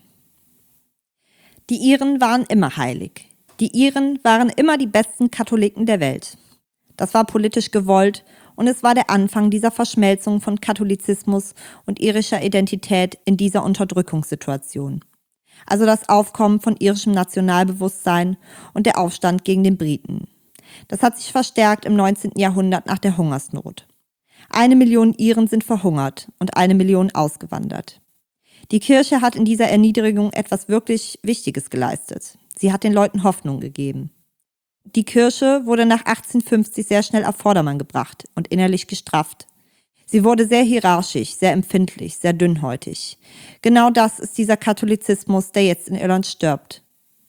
Die Iren waren immer heilig. Die Iren waren immer die besten Katholiken der Welt. Das war politisch gewollt und es war der Anfang dieser Verschmelzung von Katholizismus und irischer Identität in dieser Unterdrückungssituation. Also das Aufkommen von irischem Nationalbewusstsein und der Aufstand gegen den Briten. Das hat sich verstärkt im neunzehnten Jahrhundert nach der Hungersnot. Eine Million Iren sind verhungert und eine Million ausgewandert. Die Kirche hat in dieser Erniedrigung etwas wirklich Wichtiges geleistet. Sie hat den Leuten Hoffnung gegeben. Die Kirche wurde nach achtzehnhundertfünfzig sehr schnell auf Vordermann gebracht und innerlich gestrafft. Sie wurde sehr hierarchisch, sehr empfindlich, sehr dünnhäutig. Genau das ist dieser Katholizismus, der jetzt in Irland stirbt.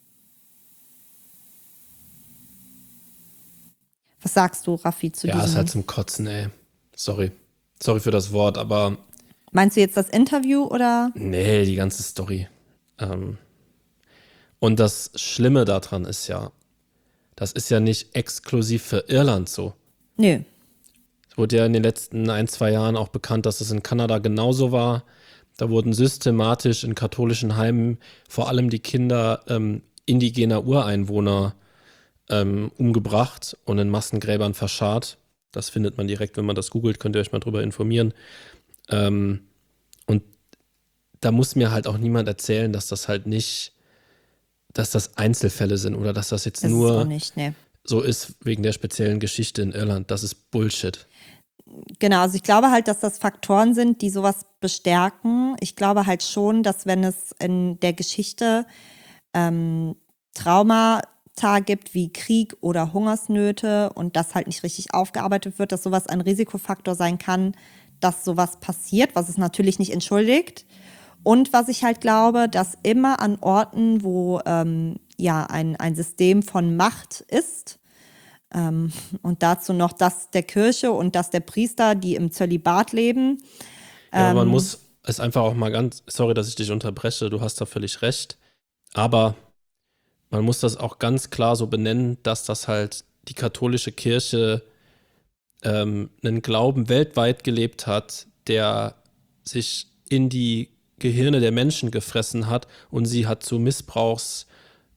Was sagst du, Raffi, zu Ja, diesem? ist halt zum Kotzen, ey. Sorry. Sorry für das Wort, aber Meinst du jetzt das Interview oder? nee, die ganze Story. Ähm, und das Schlimme daran ist ja, das ist ja nicht exklusiv für Irland so. Nö. Es wurde ja in den letzten ein, zwei Jahren auch bekannt, dass es in Kanada genauso war. Da wurden systematisch in katholischen Heimen vor allem die Kinder ähm, indigener Ureinwohner ähm, umgebracht und in Massengräbern verscharrt. Das findet man direkt, wenn man das googelt, könnt ihr euch mal drüber informieren. Ähm, und da muss mir halt auch niemand erzählen, dass das halt nicht, dass das Einzelfälle sind oder dass das jetzt Das ist nur auch nicht, nee. so ist wegen der speziellen Geschichte in Irland. Das ist Bullshit. Genau, also ich glaube halt, dass das Faktoren sind, die sowas bestärken. Ich glaube halt schon, dass wenn es in der Geschichte ähm, Traumata gibt wie Krieg oder Hungersnöte und das halt nicht richtig aufgearbeitet wird, dass sowas ein Risikofaktor sein kann, dass sowas passiert, was es natürlich nicht entschuldigt. Und was ich halt glaube, dass immer an Orten, wo ähm, ja ein, ein System von Macht ist, ähm, und dazu noch das der Kirche und das der Priester, die im Zölibat leben. Ja, aber man ähm, muss es einfach auch mal ganz, sorry, dass ich dich unterbreche, du hast da völlig recht, aber man muss das auch ganz klar so benennen, dass das halt die katholische Kirche ähm, einen Glauben weltweit gelebt hat, der sich in die Gehirne der Menschen gefressen hat und sie hat zu Missbrauchstätigkeiten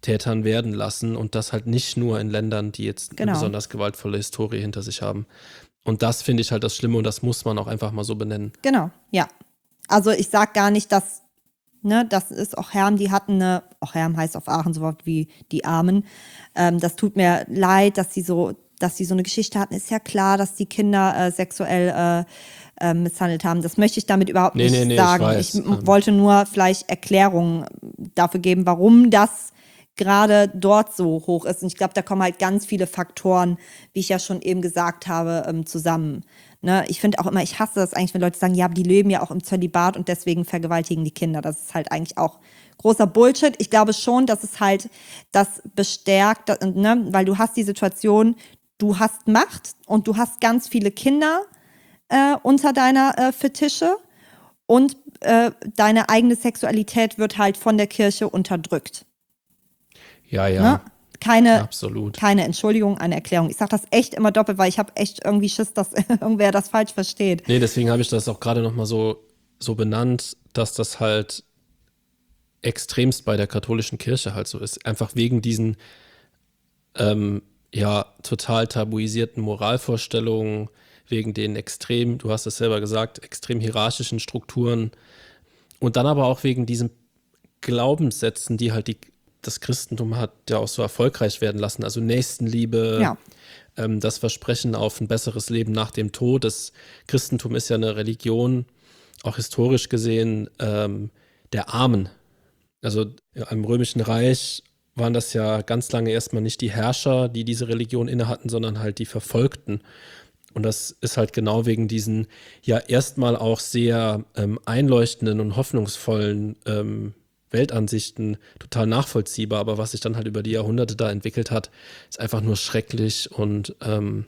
Tätern werden lassen und das halt nicht nur in Ländern, die jetzt Genau. eine besonders gewaltvolle Historie hinter sich haben. Und das finde ich halt das Schlimme und das muss man auch einfach mal so benennen. Genau, ja. Also ich sag gar nicht, dass, ne, das ist auch Herm, die hatten eine, auch Herm heißt auf Aachen so Wort wie die Armen. Ähm, das tut mir leid, dass sie so, dass sie so eine Geschichte hatten. Ist ja klar, dass die Kinder äh, sexuell äh, äh, misshandelt haben. Das möchte ich damit überhaupt Nee, nicht nee, nee, ich sagen. weiß, Ich, m- ähm. wollte nur vielleicht Erklärungen dafür geben, warum das gerade dort so hoch ist. Und ich glaube, da kommen halt ganz viele Faktoren, wie ich ja schon eben gesagt habe, ähm, zusammen. Ne? Ich finde auch immer, ich hasse das eigentlich, wenn Leute sagen, ja, aber die leben ja auch im Zölibat und deswegen vergewaltigen die Kinder. Das ist halt eigentlich auch großer Bullshit. Ich glaube schon, dass es halt das bestärkt, da- ne? Weil du hast die Situation, du hast Macht und du hast ganz viele Kinder äh, unter deiner äh, Fittiche und äh, deine eigene Sexualität wird halt von der Kirche unterdrückt. Ja, ja, Ne? Keine, absolut. keine Entschuldigung, eine Erklärung. Ich sage das echt immer doppelt, weil ich habe echt irgendwie Schiss, dass irgendwer das falsch versteht. Nee, deswegen habe ich das auch gerade nochmal so, so benannt, dass das halt extremst bei der katholischen Kirche halt so ist. Einfach wegen diesen ähm, ja, total tabuisierten Moralvorstellungen, wegen den extrem, du hast es selber gesagt, extrem hierarchischen Strukturen und dann aber auch wegen diesen Glaubenssätzen, die halt die, das Christentum hat ja auch so erfolgreich werden lassen. Also Nächstenliebe, Ja. ähm, das Versprechen auf ein besseres Leben nach dem Tod. Das Christentum ist ja eine Religion, auch historisch gesehen, ähm, der Armen. Also ja, im Römischen Reich waren das ja ganz lange erstmal nicht die Herrscher, die diese Religion innehatten, sondern halt die Verfolgten. Und das ist halt genau wegen diesen ja erstmal auch sehr ähm, einleuchtenden und hoffnungsvollen ähm, Weltansichten total nachvollziehbar. Aber was sich dann halt über die Jahrhunderte da entwickelt hat, ist einfach nur schrecklich. Und ähm,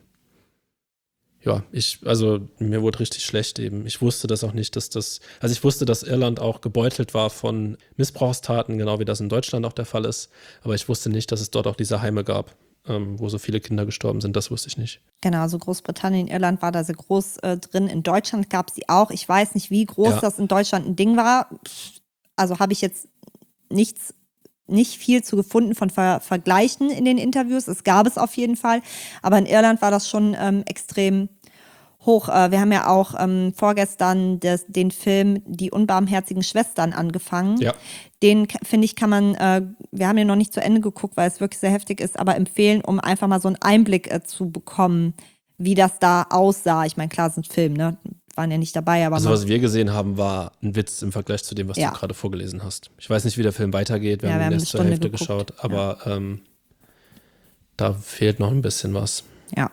ja, ich, also mir wurde richtig schlecht eben. Ich wusste das auch nicht, dass das, also ich wusste, dass Irland auch gebeutelt war von Missbrauchstaten, genau wie das in Deutschland auch der Fall ist. Aber ich wusste nicht, dass es dort auch diese Heime gab, ähm, wo so viele Kinder gestorben sind. Das wusste ich nicht. Genau, also Großbritannien, Irland war da sehr groß äh, drin. In Deutschland gab es sie auch. Ich weiß nicht, wie groß Ja. das in Deutschland ein Ding war. Also habe ich jetzt nichts, nicht viel zu gefunden von Ver Vergleichen in den Interviews. Es gab es auf jeden Fall. Aber in Irland war das schon ähm, extrem hoch. Äh, wir haben ja auch ähm, vorgestern des, den Film Die unbarmherzigen Schwestern angefangen. Ja. Den, finde ich, kann man, äh, wir haben den noch nicht zu Ende geguckt, weil es wirklich sehr heftig ist, aber empfehlen, um einfach mal so einen Einblick äh, zu bekommen, wie das da aussah. Ich meine, klar, es ist ein Film, ne? Waren ja nicht dabei, aber Also man, was wir gesehen haben, war ein Witz im Vergleich zu dem, was Ja. du gerade vorgelesen hast. Ich weiß nicht, wie der Film weitergeht. Wir Ja, haben wir ihn haben eine erst zur Stunde Hälfte geguckt. geschaut, aber ähm, da fehlt noch ein bisschen was. ja.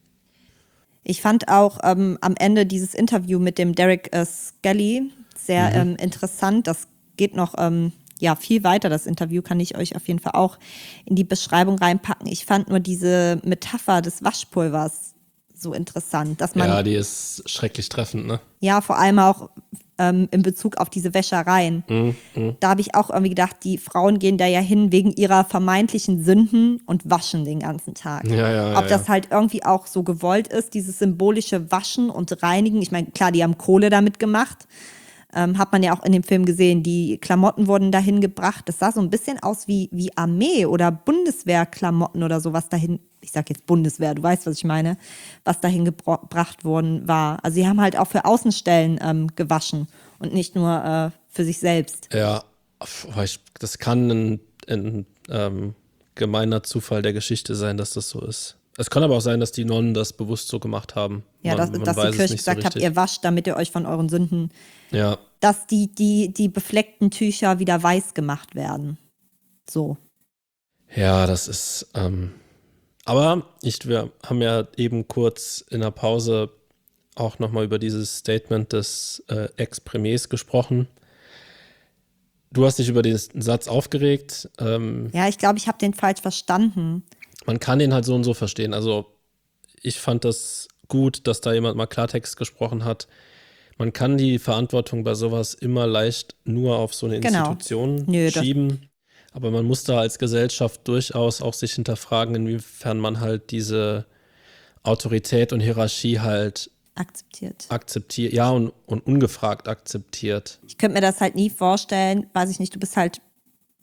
Ich fand auch ähm, am Ende dieses Interview mit dem Derek äh, Skelly sehr Mhm. ähm, interessant. Das geht noch ähm, ja, viel weiter, das Interview kann ich euch auf jeden Fall auch in die Beschreibung reinpacken. Ich fand nur diese Metapher des Waschpulvers so interessant, dass man Ja, die ist schrecklich treffend, ne? ja, vor allem auch ähm, in Bezug auf diese Wäschereien. Mhm. Mhm. Da habe ich auch irgendwie gedacht, die Frauen gehen da ja hin wegen ihrer vermeintlichen Sünden und waschen den ganzen Tag. Ja, ja, Ob ja, das ja. halt irgendwie auch so gewollt ist, dieses symbolische Waschen und Reinigen. Ich meine, klar, die haben Kohle damit gemacht. Ähm, hat man ja auch in dem Film gesehen. Die Klamotten wurden dahin gebracht. Das sah so ein bisschen aus wie, wie Armee- oder Bundeswehrklamotten oder sowas dahin. Ich sag jetzt Bundeswehr, du weißt, was ich meine, was dahin gebra- gebracht worden war. Also sie haben halt auch für Außenstellen ähm, gewaschen und nicht nur äh, für sich selbst. Ja, aber ich, das kann ein, ein ähm, gemeiner Zufall der Geschichte sein, dass das so ist. Es kann aber auch sein, dass die Nonnen das bewusst so gemacht haben. Ja, man, dass, man dass weiß die es Kirche nicht so gesagt hat, richtig. ihr wascht, damit ihr euch von euren Sünden, Ja, dass die, die, die befleckten Tücher wieder weiß gemacht werden. So. ja, das ist. Ähm, aber ich, wir haben ja eben kurz in der Pause auch nochmal über dieses Statement des äh, Ex-Premiers gesprochen. Du hast dich über den Satz aufgeregt. Ähm, Ja, ich glaube, ich habe den falsch verstanden. man kann den halt so und so verstehen. Also ich fand das gut, dass da jemand mal Klartext gesprochen hat. Man kann die Verantwortung bei sowas immer leicht nur auf so eine Genau. Institution Nö, das- schieben. Aber man muss da als Gesellschaft durchaus auch sich hinterfragen, inwiefern man halt diese Autorität und Hierarchie halt Akzeptiert. akzeptiert, ja, und, und ungefragt akzeptiert. Ich könnte mir das halt nie vorstellen, weiß ich nicht, du bist halt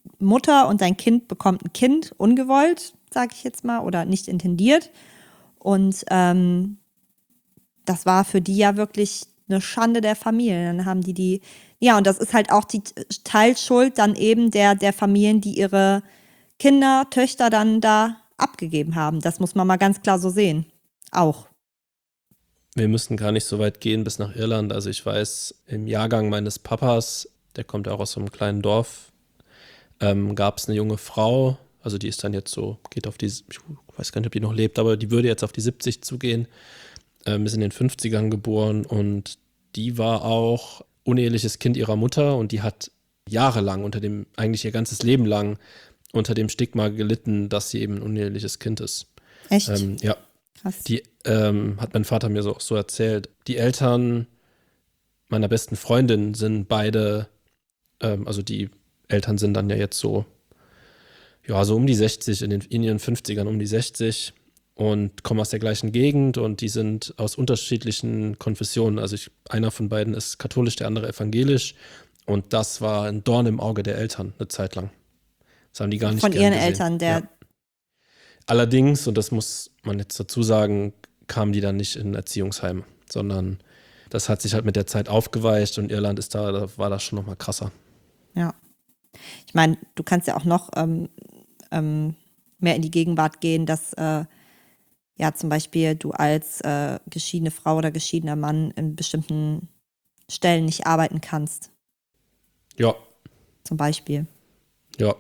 Mutter und dein Kind bekommt ein Kind, ungewollt, sage ich jetzt mal, oder nicht intendiert. Und ähm, das war für die ja wirklich eine Schande der Familie. Dann haben die die, ja, und das ist halt auch die Teilschuld dann eben der, der Familien, die ihre Kinder, Töchter dann da abgegeben haben. Das muss man mal ganz klar so sehen. Auch. Wir müssten gar nicht so weit gehen bis nach Irland. Also ich weiß, im Jahrgang meines Papas, der kommt ja auch aus so einem kleinen Dorf, ähm, gab es eine junge Frau, also die ist dann jetzt so, geht auf die, ich weiß gar nicht, ob die noch lebt, aber die würde jetzt auf die siebzig zugehen, ähm, ist in den fünfzigern geboren und die war auch uneheliches Kind ihrer Mutter und die hat jahrelang unter dem, eigentlich ihr ganzes Leben lang unter dem Stigma gelitten, dass sie eben ein uneheliches Kind ist. Echt? Ähm, ja. Krass. Die ähm, hat mein Vater mir so auch so erzählt. Die Eltern meiner besten Freundin sind beide, ähm, also die Eltern sind dann ja jetzt so, ja, so um die sechzig, in, den, in ihren fünfzigern um die sechzig und kommen aus der gleichen Gegend und die sind aus unterschiedlichen Konfessionen. Also ich, einer von beiden ist katholisch, der andere evangelisch und das war ein Dorn im Auge der Eltern eine Zeit lang. Das haben die gar nicht Von gern ihren gesehen. Eltern, der. Ja. Allerdings, und das muss man jetzt dazu sagen, kamen die dann nicht in Erziehungsheim, sondern das hat sich halt mit der Zeit aufgeweicht und Irland ist da, da war das schon nochmal krasser. Ja. Ich meine, du kannst ja auch noch ähm, ähm, mehr in die Gegenwart gehen, dass äh, ja zum Beispiel du als äh, geschiedene Frau oder geschiedener Mann in bestimmten Stellen nicht arbeiten kannst. Ja. Zum Beispiel. Ja.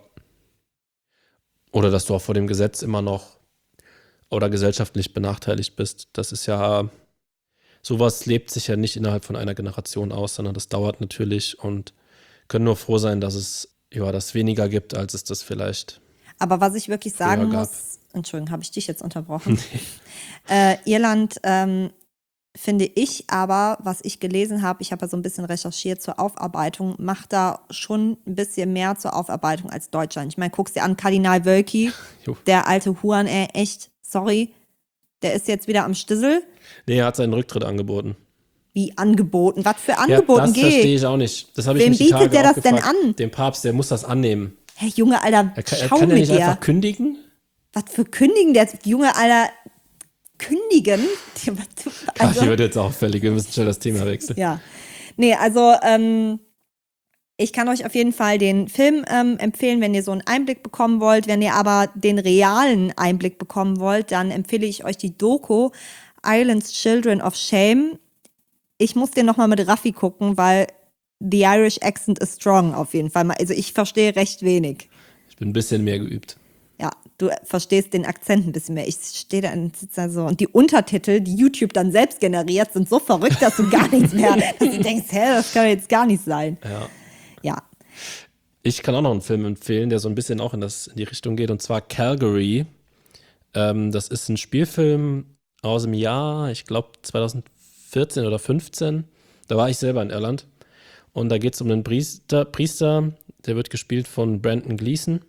Oder dass du auch vor dem Gesetz immer noch oder gesellschaftlich benachteiligt bist. Das ist ja, sowas lebt sich ja nicht innerhalb von einer Generation aus, sondern das dauert natürlich und können nur froh sein, dass es ja das weniger gibt, als es das vielleicht. Aber was ich wirklich sagen gab. muss, Entschuldigung, habe ich dich jetzt unterbrochen? äh, Irland ähm, finde ich aber, was ich gelesen habe, ich habe ja so ein bisschen recherchiert zur Aufarbeitung, macht da schon ein bisschen mehr zur Aufarbeitung als Deutschland. Ich meine, guckst dir an, Kardinal Wölki, der alte Huan, ey, echt, sorry, der ist jetzt wieder am Stissel. Nee, er hat seinen Rücktritt angeboten. Wie angeboten? Was für Angeboten ja, das geht? Das verstehe ich auch nicht. Das habe ich Wem mich die bietet Tage der auch das denn gefragt. an? Dem Papst, der muss das annehmen. Hey, Junge, Alter, Er kann, schau er kann ja mit nicht dir. einfach kündigen? Was für kündigen? Der Junge, Alter, kündigen? Also, ich würde jetzt auch völlig, wir müssen schon das Thema wechseln. Ja. Nee, also ähm, ich kann euch auf jeden Fall den Film ähm, empfehlen, wenn ihr so einen Einblick bekommen wollt. Wenn ihr aber den realen Einblick bekommen wollt, dann empfehle ich euch die Doku Ireland's Children of Shame. Ich muss den nochmal mit Raffi gucken, weil the Irish accent is strong auf jeden Fall. Also ich verstehe recht wenig. Ich bin ein bisschen mehr geübt. Ja, du verstehst den Akzent ein bisschen mehr. Ich stehe da und sitze da so. Und die Untertitel, die YouTube dann selbst generiert, sind so verrückt, dass du gar nichts mehr, dass du denkst, hä, das kann jetzt gar nicht sein. Ja. Ja. Ich kann auch noch einen Film empfehlen, der so ein bisschen auch in, das, in die Richtung geht, und zwar Calgary. Ähm, das ist ein Spielfilm aus dem Jahr, ich glaube zweitausendvierzehn oder fünfzehn. Da war ich selber in Irland. Und da geht es um einen Priester, Priester, der wird gespielt von Brendan Gleeson.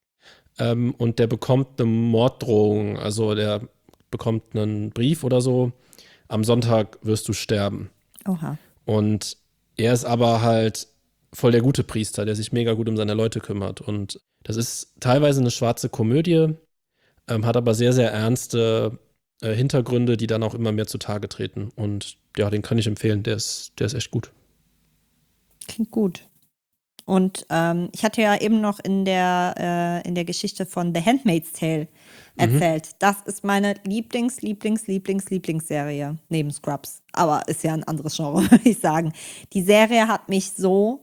Ähm, und der bekommt eine Morddrohung. Also der bekommt einen Brief oder so. Am Sonntag wirst du sterben. Oha. Und er ist aber halt voll der gute Priester, der sich mega gut um seine Leute kümmert. Und das ist teilweise eine schwarze Komödie, ähm, hat aber sehr, sehr ernste äh, Hintergründe, die dann auch immer mehr zutage treten. Und ja, den kann ich empfehlen, der ist, der ist echt gut. Klingt gut. Und ähm, ich hatte ja eben noch in der, äh, in der Geschichte von The Handmaid's Tale erzählt. Mhm. Das ist meine Lieblings-, Lieblings-, Lieblings-, Lieblingsserie neben Scrubs. Aber ist ja ein anderes Genre, würde ich sagen. Die Serie hat mich so,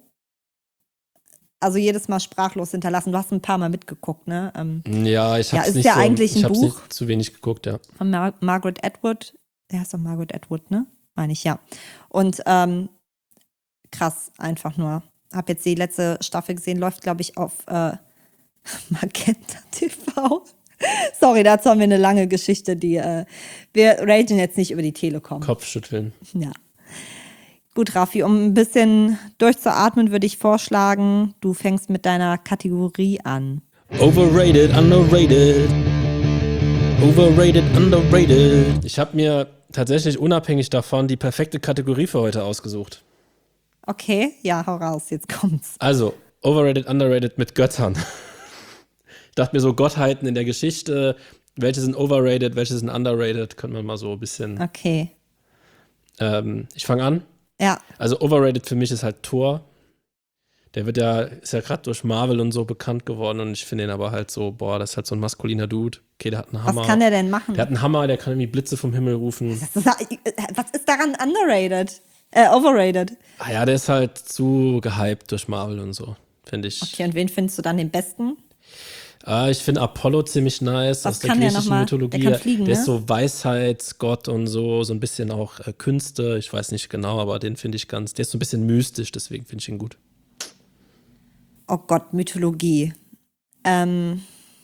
also jedes Mal sprachlos hinterlassen. Du hast ein paar Mal mitgeguckt, ne? Ähm, ja, ich habe es ja, nicht ja so, eigentlich ein ich hab's Buch nicht zu wenig geguckt, ja. Von Mar- Margaret Atwood. Der heißt doch Margaret Atwood, ne? Meine ich, ja. Und ähm, krass, einfach nur. Hab jetzt die letzte Staffel gesehen, läuft, glaube ich, auf äh, Magenta T V. Sorry, dazu haben wir eine lange Geschichte, die äh, wir ragen jetzt nicht über die Telekom. Kopfschütteln. Ja. Gut, Raffi, um ein bisschen durchzuatmen, würde ich vorschlagen, du fängst mit deiner Kategorie an. Overrated, underrated. Overrated, underrated. Ich habe mir tatsächlich unabhängig davon die perfekte Kategorie für heute ausgesucht. Okay, ja, hau raus, jetzt kommt's. Also, Overrated, underrated mit Göttern. Ich dachte mir so, Gottheiten in der Geschichte, welche sind overrated, welche sind underrated, können wir mal so ein bisschen. Okay. Ähm, ich fange an. Ja. Also overrated für mich ist halt Thor. Der wird ja, ist ja gerade durch Marvel und so bekannt geworden und ich finde ihn aber halt so, boah, das ist halt so ein maskuliner Dude. Okay, der hat einen Hammer. Was kann der denn machen? Der hat einen Hammer, der kann irgendwie Blitze vom Himmel rufen. Das ist, was ist daran underrated? Äh, overrated? Ah ja, der ist halt zu gehypt durch Marvel und so, finde ich. Okay, und wen findest du dann den besten? Ah, ich finde Apollo ziemlich nice Was aus der kann der griechischen noch mal? Mythologie. Der kann fliegen, der ne? ist so Weisheitsgott und so, so ein bisschen auch äh, Künste. Ich weiß nicht genau, aber den finde ich ganz, der ist so ein bisschen mystisch, deswegen finde ich ihn gut. Oh Gott, Mythologie. Ähm,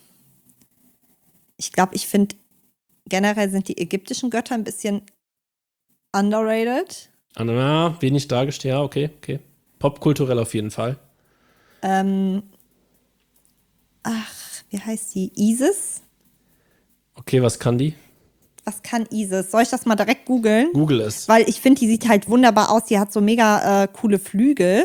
ich glaube, ich finde, generell sind die ägyptischen Götter ein bisschen underrated. Ah, na, wenig dargestellt, ja, okay, okay. Popkulturell auf jeden Fall. Ähm, ach, wie heißt die? Isis? Okay, was kann die? Was kann Isis? Soll ich das mal direkt googeln? Google es. Weil ich finde, die sieht halt wunderbar aus. Die hat so mega äh, coole Flügel.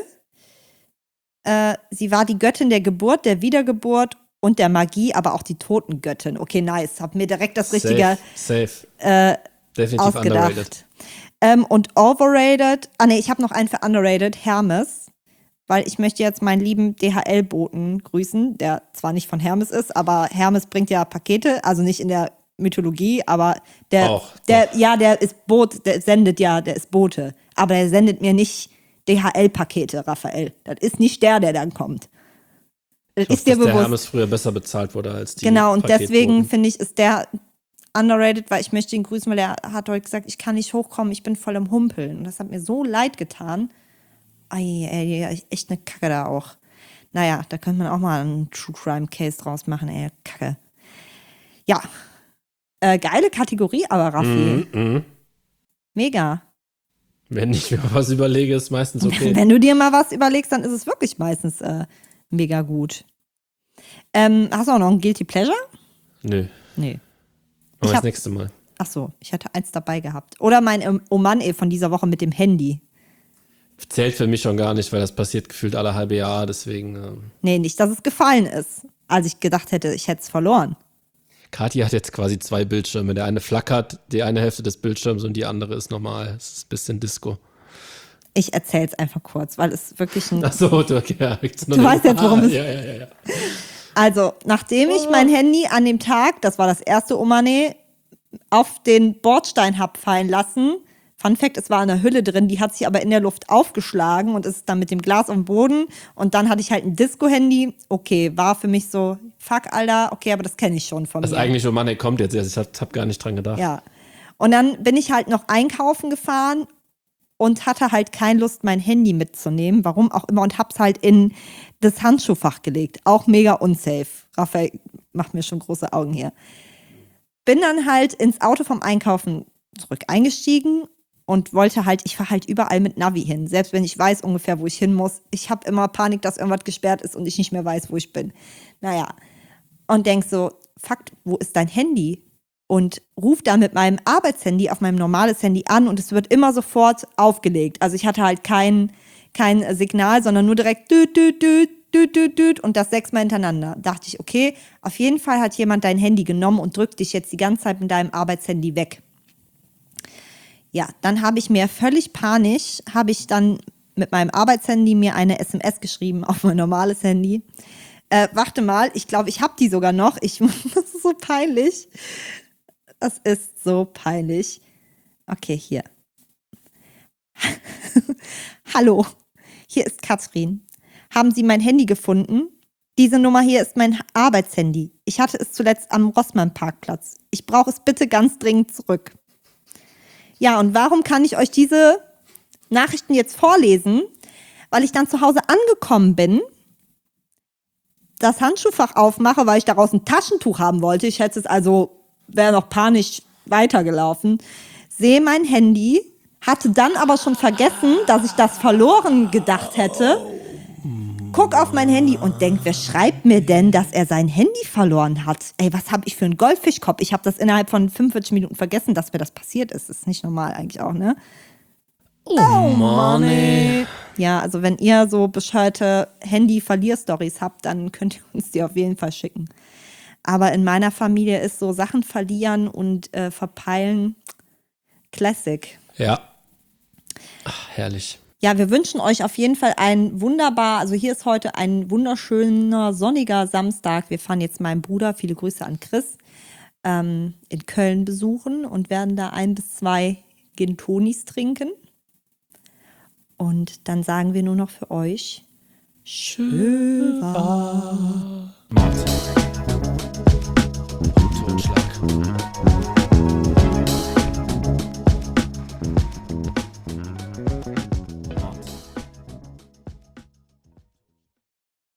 Äh, sie war die Göttin der Geburt, der Wiedergeburt und der Magie, aber auch die Totengöttin. Okay, nice. Hab mir direkt das Richtige Safe, safe. äh, Definitiv underrated. ausgedacht. Ähm, und overrated, ah nee, ich habe noch einen für underrated, Hermes. Weil ich möchte jetzt meinen lieben D H L-Boten grüßen, der zwar nicht von Hermes ist, aber Hermes bringt ja Pakete, also nicht in der Mythologie, aber der, Auch, der doch. ja, der ist Boot, der sendet ja, der ist Bote. Aber der sendet mir nicht D H L-Pakete, Raphael. Das ist nicht der, der dann kommt. Das Ich hoffe, ist dir dass der bewusst. Hermes früher besser bezahlt wurde als die Genau, und Paketboten. deswegen finde ich, ist der underrated, weil ich möchte ihn grüßen, weil er hat heute gesagt, ich kann nicht hochkommen, ich bin voll im Humpeln. Und das hat mir so leid getan. Ei, ey, echt eine Kacke da auch. Naja, da könnte man auch mal einen True Crime Case draus machen, ey, Kacke. Ja, äh, geile Kategorie, aber Raffi. Mhm, mhm. Mega. Wenn ich mir was überlege, ist meistens okay. Wenn du dir mal was überlegst, dann ist es wirklich meistens äh, mega gut. Ähm, hast du auch noch ein Guilty Pleasure? Nö. Nee. Aber Ich das hab- nächste Mal. Ach so, ich hatte eins dabei gehabt. Oder mein ähm, Oh Mann, ey, von dieser Woche mit dem Handy. Zählt für mich schon gar nicht, weil das passiert gefühlt alle halbe Jahr, deswegen. Ähm, Nee, nicht, dass es gefallen ist. Als ich gedacht hätte, ich hätte es verloren. Kathi hat jetzt quasi zwei Bildschirme. Der eine flackert, die eine Hälfte des Bildschirms und die andere ist normal. Es ist ein bisschen Disco. Ich erzähl's einfach kurz, weil es wirklich ein. Achso, du, okay, ja, gibt's noch Du eine- weißt jetzt, worum ah, es- Ja, ja, ja, ja. Also, nachdem ich mein Handy an dem Tag, das war das erste Omane, auf den Bordstein hab fallen lassen. Fun Fact, es war eine Hülle drin, die hat sich aber in der Luft aufgeschlagen und ist dann mit dem Glas auf dem Boden. Und dann hatte ich halt ein Disco-Handy. Okay, war für mich so, fuck, Alter, okay, aber das kenne ich schon von Das mir. eigentlich, oh Mann, ey, kommt jetzt erst. Ich hab, hab gar nicht dran gedacht. Ja. Und dann bin ich halt noch einkaufen gefahren und hatte halt keine Lust, mein Handy mitzunehmen. Warum auch immer. Und hab's halt in das Handschuhfach gelegt. Auch mega unsafe. Raphael macht mir schon große Augen hier. Bin dann halt ins Auto vom Einkaufen zurück eingestiegen und wollte halt, ich fahre halt überall mit Navi hin. Selbst wenn ich weiß ungefähr, wo ich hin muss. Ich habe immer Panik, dass irgendwas gesperrt ist und ich nicht mehr weiß, wo ich bin. Naja. Und denk so, fuck, wo ist dein Handy? Und ruf dann mit meinem Arbeitshandy auf meinem normales Handy an und es wird immer sofort aufgelegt. Also ich hatte halt kein, kein Signal, sondern nur direkt düt, düt, düt, düt, düt, düt und das sechsmal hintereinander. Dachte ich, okay, auf jeden Fall hat jemand dein Handy genommen und drückt dich jetzt die ganze Zeit mit deinem Arbeitshandy weg. Ja, dann habe ich mir völlig panisch, habe ich dann mit meinem Arbeitshandy mir eine S M S geschrieben auf mein normales Handy. Äh, warte mal, ich glaube, ich habe die sogar noch. Ich, das ist so peinlich. Das ist so peinlich. Okay, hier. Hallo, hier ist Katrin. Haben Sie mein Handy gefunden? Diese Nummer hier ist mein Arbeitshandy. Ich hatte es zuletzt am Rossmann-Parkplatz. Ich brauche es bitte ganz dringend zurück. Ja, und warum kann ich euch diese Nachrichten jetzt vorlesen? Weil ich dann zu Hause angekommen bin, das Handschuhfach aufmache, weil ich daraus ein Taschentuch haben wollte. Ich hätte es also, wäre noch panisch weitergelaufen. Sehe mein Handy, hatte dann aber schon vergessen, dass ich das verloren gedacht hätte. Guck auf mein Handy und denk, wer schreibt mir denn, dass er sein Handy verloren hat? Ey, was habe ich für einen Goldfischkopf? Ich habe das innerhalb von fünfundvierzig Minuten vergessen, dass mir das passiert ist. Das ist nicht normal eigentlich auch, ne? Oh, Mann, ey. Ja, also wenn ihr so bescheuerte Handy-Verlier-Stories habt, dann könnt ihr uns die auf jeden Fall schicken. Aber in meiner Familie ist so Sachen verlieren und äh, verpeilen Classic. Ja. Ach, herrlich. Ja, wir wünschen euch auf jeden Fall ein wunderbar, also hier ist heute ein wunderschöner, sonniger Samstag. Wir fahren jetzt meinen Bruder, viele Grüße an Chris, ähm, in Köln besuchen und werden da ein bis zwei Gin Tonis trinken. Und dann sagen wir nur noch für euch, schön war.